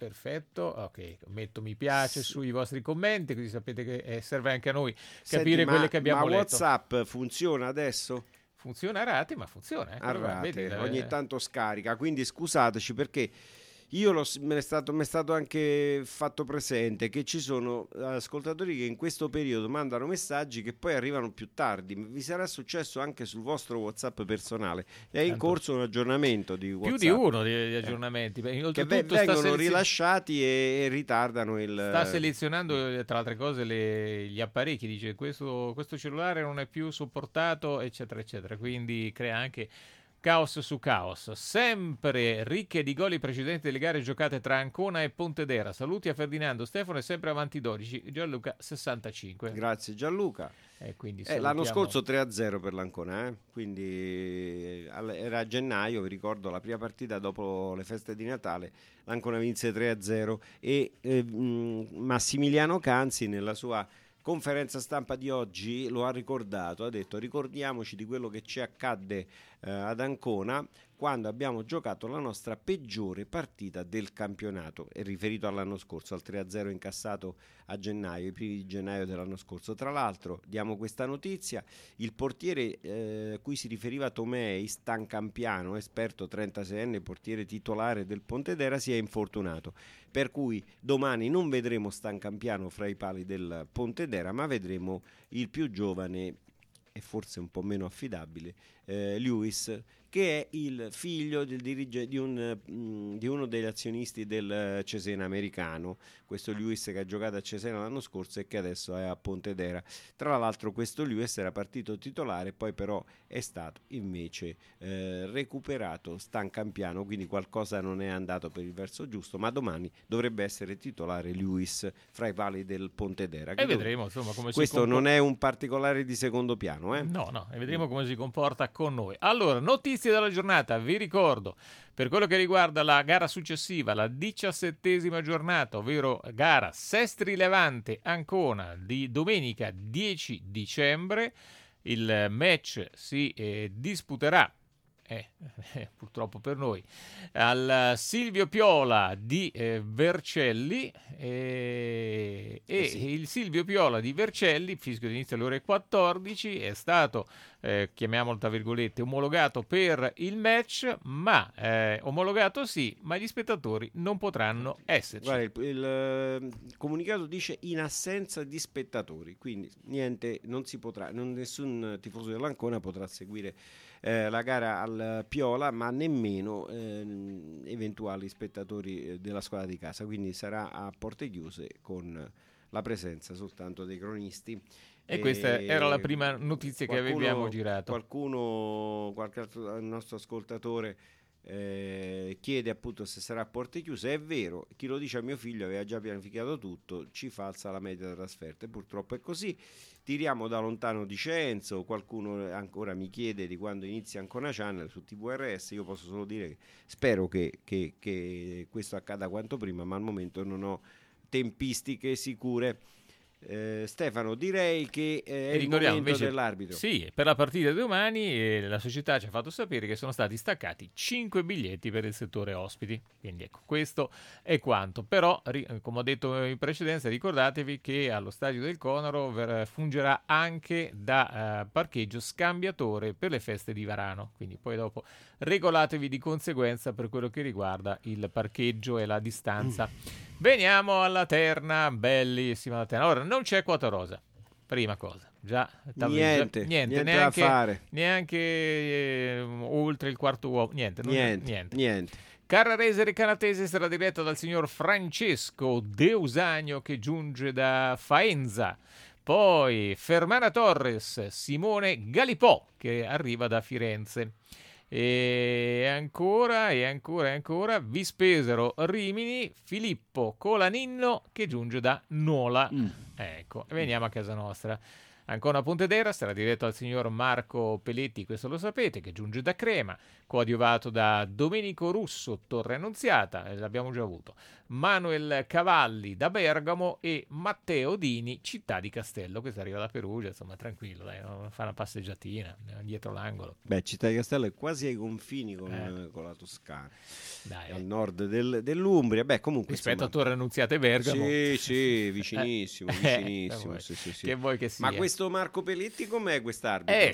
perfetto, ok, metto mi piace sui vostri commenti, così sapete che eh, serve anche a noi Senti, capire ma, quelle che abbiamo ma letto. WhatsApp funziona adesso? Funziona a rate, ma funziona. Eh. A rate, Vedi, ogni eh. tanto scarica, quindi scusateci perché io lo, me, è stato, me è stato anche fatto presente che ci sono ascoltatori che in questo periodo mandano messaggi che poi arrivano più tardi. Vi sarà successo anche sul vostro WhatsApp personale? È in Tanto. corso un aggiornamento di WhatsApp. Più di uno di, di aggiornamenti. Eh. Che Oltretutto vengono sta selezio- rilasciati e, e ritardano il... Sta selezionando, tra altre cose, le, gli apparecchi. Dice questo, questo cellulare non è più supportato, eccetera, eccetera. Quindi crea anche caos su caos. Sempre ricche di gol i precedenti delle gare giocate tra Ancona e Pontedera. Saluti a Ferdinando. Stefano è sempre avanti dodici. Gianluca sessantacinque. Grazie Gianluca. Eh, quindi eh, l'anno salutiamo- scorso tre a zero per l'Ancona, eh? Quindi eh, al- era a gennaio, vi ricordo la prima partita dopo le feste di Natale, l'Ancona vinse tre a zero e eh, mh, Massimiliano Canzi nella sua conferenza stampa di oggi lo ha ricordato, ha detto ricordiamoci di quello che ci accadde eh, ad Ancona quando abbiamo giocato la nostra peggiore partita del campionato, è riferito all'anno scorso, al tre a zero incassato a gennaio, i primi di gennaio dell'anno scorso. Tra l'altro diamo questa notizia, il portiere eh, cui si riferiva Tomei, Stan Campiano, esperto trentaseienne, portiere titolare del Pontedera, si è infortunato, per cui domani non vedremo Stan Campiano fra i pali del Pontedera, ma vedremo il più giovane e forse un po' meno affidabile eh, Lewis, che è il figlio del dirige- di, un, mh, di uno degli azionisti del Cesena americano, questo Lewis che ha giocato a Cesena l'anno scorso e che adesso è a Pontedera. Tra l'altro questo Lewis era partito titolare, poi però è stato invece eh, recuperato Stan Campiano, quindi qualcosa non è andato per il verso giusto, ma domani dovrebbe essere titolare Lewis fra i pali del Pontedera. E vedremo insomma come questo si comporta. non è un particolare di secondo piano, eh? No, no, e vedremo come si comporta con noi. Allora, notizie della giornata, vi ricordo, per quello che riguarda la gara successiva, la diciassettesima giornata, ovvero gara Sestri Levante Ancona di domenica dieci dicembre, il match si eh, disputerà Eh, eh, purtroppo per noi, al Silvio Piola di eh, Vercelli eh, e Eh sì. il Silvio Piola di Vercelli, fischio d'inizio alle ore quattordici, è stato, eh, chiamiamolo tra virgolette, omologato per il match, ma eh, omologato sì, ma gli spettatori non potranno esserci. Guarda, il, il, eh, comunicato dice in assenza di spettatori, quindi niente, non si potrà, non, nessun tifoso dell'Ancona potrà seguire eh, la gara al Piola, ma nemmeno eh, eventuali spettatori eh, della squadra di casa, quindi sarà a porte chiuse con la presenza soltanto dei cronisti. E questa era la prima notizia che Qualcuno- avevamo girato. Qualcuno, qualche altro nostro ascoltatore eh, chiede appunto se sarà a porte chiuse. È vero, chi lo dice a mio figlio aveva già pianificato tutto, ci falsa la media delle trasferte, purtroppo è così. Tiriamo da lontano dice Enzo, qualcuno ancora mi chiede di quando inizia Ancona Channel su T V R S, io posso solo dire che spero che, che, che questo accada quanto prima, ma al momento non ho tempistiche sicure. Eh, Stefano, direi che eh, è E il ricordiamo momento invece, dell'arbitro. sì, per la partita di domani eh, la società ci ha fatto sapere che sono stati staccati cinque biglietti per il settore ospiti, quindi ecco, questo è quanto. Però, ri- come ho detto in precedenza, ricordatevi che allo stadio del Conaro ver- fungerà anche da eh, parcheggio scambiatore per le feste di Varano, quindi poi dopo regolatevi di conseguenza per quello che riguarda il parcheggio e la distanza. Mm. Veniamo alla terna, bellissima la terna. Ora, non c'è quota rosa, prima cosa. Già, Niente, niente, niente neanche, da fare. neanche eh, oltre il quarto uomo, niente, non- Niente, niente. niente. Carrarese Canatese sarà diretta dal signor Francesco Deusagno che giunge da Faenza. Poi Fermana Torres, Simone Galipò che arriva da Firenze. E ancora, e ancora, e ancora, Vispesero Rimini, Filippo Colaninno che giunge da Nola. Mm. Ecco, veniamo a casa nostra. Ancona Pontedera sarà diretto dal signor Marco Peletti, questo lo sapete, che giunge da Crema, coadiuvato da Domenico Russo, Torre Annunziata, eh, l'abbiamo già avuto, Manuel Cavalli da Bergamo e Matteo Dini, Città di Castello. Questo arriva da Perugia, insomma, tranquillo, dai, fa una passeggiatina dietro l'angolo. Beh, Città di Castello è quasi ai confini con, Eh. con la Toscana, Dai, al nord del- dell'Umbria. Beh, comunque rispetto insomma, a Torre Annunziata e Bergamo. Sì, sì, vicinissimo, Eh, vicinissimo. eh, sì, sì, sì. che vuoi che sia. Ma questo Marco Peletti com'è quest'arbitro? Eh,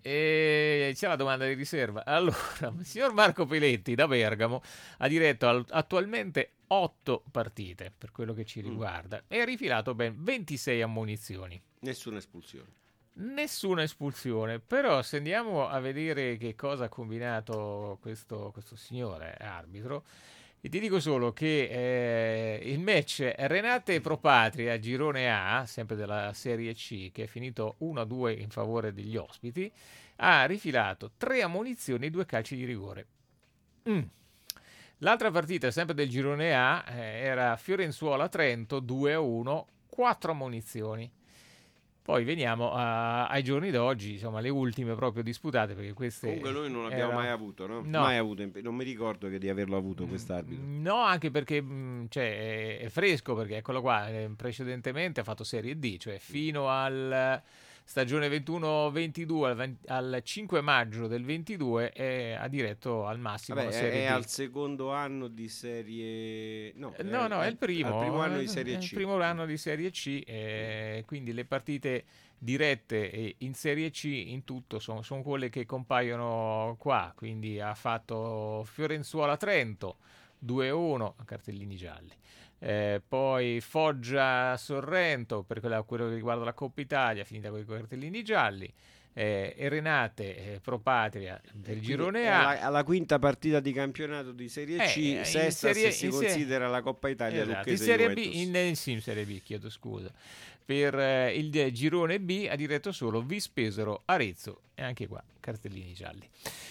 eh, c'è la domanda di riserva. Allora, il signor Marco Peletti da Bergamo ha diretto al- attualmente otto partite, per quello che ci riguarda, e ha rifilato ben ventisei ammonizioni. Nessuna espulsione. Nessuna espulsione, però se andiamo a vedere che cosa ha combinato questo, questo signore arbitro, e ti dico solo che eh, il match Renate Pro Patria, girone A, sempre della Serie C, che è finito uno a due in favore degli ospiti, ha rifilato tre ammonizioni e due calci di rigore. Mm. L'altra partita, sempre del girone A, eh, era Fiorenzuola-Trento due a uno, quattro ammonizioni. Poi veniamo a- ai giorni d'oggi, insomma, le ultime proprio disputate, perché queste... Comunque noi non l'abbiamo erano- mai avuto, no? No. Mai avuto, non mi ricordo che di averlo avuto quest'arbitro. No, anche perché mh, cioè, è, è fresco, perché eccolo qua, eh, precedentemente ha fatto Serie D, cioè fino al stagione ventuno ventidue, al, ven- al cinque maggio del ventidue, eh, ha diretto al massimo Vabbè, la è, Serie è D. al secondo anno di Serie... No, Eh, No, no, è il primo, al primo anno di eh, Serie è C. il primo anno di Serie C, eh, quindi le partite dirette eh, in Serie C in tutto sono, sono quelle che compaiono qua, quindi ha fatto Fiorenzuola-Trento due a uno, cartellini gialli. Eh, poi Foggia-Sorrento per quella- quello che riguarda la Coppa Italia, finita con i cartellini gialli. Eh, e Renate eh, Pro Patria del Quindi girone è A. alla, alla quinta partita di campionato di Serie Eh, C, in sesta serie- se si in serie- considera la Coppa Italia Esatto, in Lucchese Serie B, Juventus. in, eh, sì, in Serie B, chiedo scusa. Per eh, il eh, girone B ha diretto solo Vispesaro, Arezzo e anche qua cartellini gialli.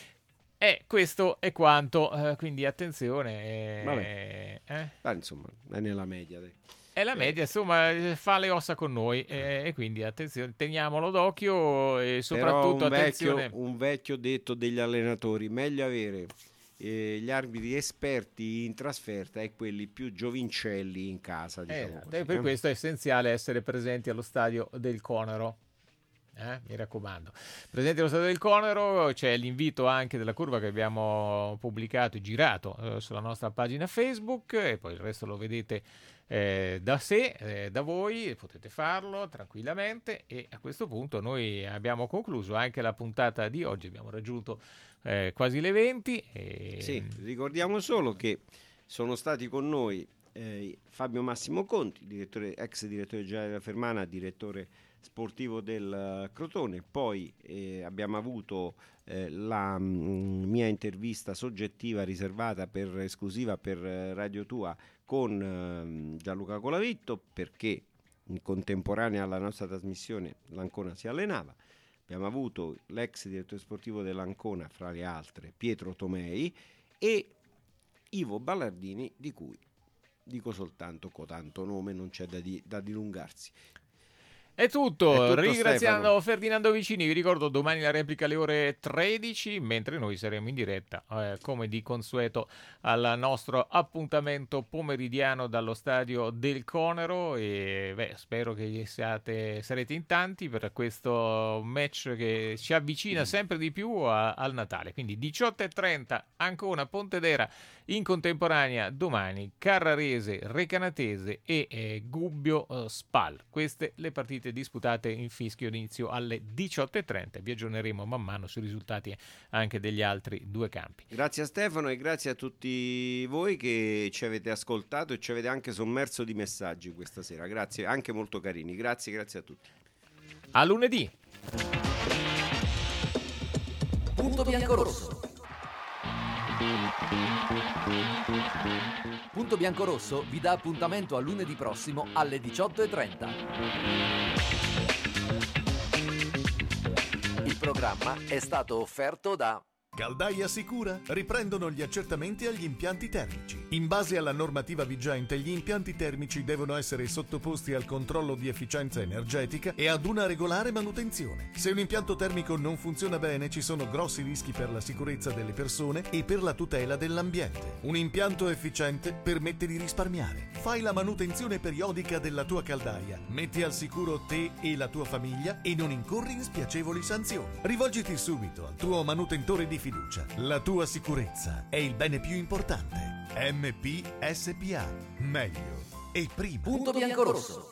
E questo è quanto, eh, quindi attenzione. eh, Vabbè. eh? Ah, insomma, è nella media. Dai. È la media, insomma, eh, fa le ossa con noi eh, e quindi attenzione, teniamolo d'occhio e soprattutto Però un attenzione. vecchio, un vecchio detto degli allenatori, meglio avere eh, gli arbitri esperti in trasferta e quelli più giovincelli in casa. Diciamo Esatto, così, e per eh. questo è essenziale essere presenti allo stadio del Conero. Eh, mi raccomando, presenti allo stadio del Conero, c'è l'invito anche della curva che abbiamo pubblicato e girato eh, sulla nostra pagina Facebook, e poi il resto lo vedete eh, da sé, eh, da voi, potete farlo tranquillamente. E a questo punto noi abbiamo concluso anche la puntata di oggi, abbiamo raggiunto eh, quasi le venti. E... Sì, ricordiamo solo che sono stati con noi eh, Fabio Massimo Conti, direttore, ex direttore generale della Fermana, direttore sportivo del Crotone. Poi eh, abbiamo avuto eh, la mh, mia intervista soggettiva riservata per esclusiva per eh, Radio Tua con eh, Gianluca Colavitto, perché in contemporanea alla nostra trasmissione l'Ancona si allenava. Abbiamo avuto l'ex direttore sportivo dell'Ancona, fra le altre Pietro Tomei, e Ivo Ballardini, di cui dico soltanto cotanto nome, non c'è da, di, da dilungarsi. È tutto, È tutto, ringraziando Stefano. Ferdinando Vicini, vi ricordo domani la replica alle ore tredici, mentre noi saremo in diretta eh, come di consueto al nostro appuntamento pomeridiano dallo stadio del Conero, e beh, spero che siate, sarete in tanti per questo match che ci avvicina sempre di più a- al Natale, quindi diciotto e trenta Ancona Pontedera, in contemporanea domani Carrarese Recanatese e eh, Gubbio eh, Spal. Queste le partite disputate in fischio d'inizio alle diciotto e trenta. Vi aggiorneremo man mano sui risultati anche degli altri due campi. Grazie a Stefano e grazie a tutti voi che ci avete ascoltato e ci avete anche sommerso di messaggi questa sera. Grazie, anche molto carini. Grazie, grazie a tutti. A lunedì. Punto biancorosso. Punto biancorosso vi dà appuntamento a lunedì prossimo alle diciotto e trenta. Il programma è stato offerto da Caldaia sicura? Riprendono gli accertamenti agli impianti termici. In base alla normativa vigente, gli impianti termici devono essere sottoposti al controllo di efficienza energetica e ad una regolare manutenzione. Se un impianto termico non funziona bene, ci sono grossi rischi per la sicurezza delle persone e per la tutela dell'ambiente. Un impianto efficiente permette di risparmiare. Fai la manutenzione periodica della tua caldaia, metti al sicuro te e la tua famiglia e non incorri in spiacevoli sanzioni. Rivolgiti subito al tuo manutentore di fiducia. La tua sicurezza è il bene più importante. M P S P A. Meglio e prima. Punto biancorosso.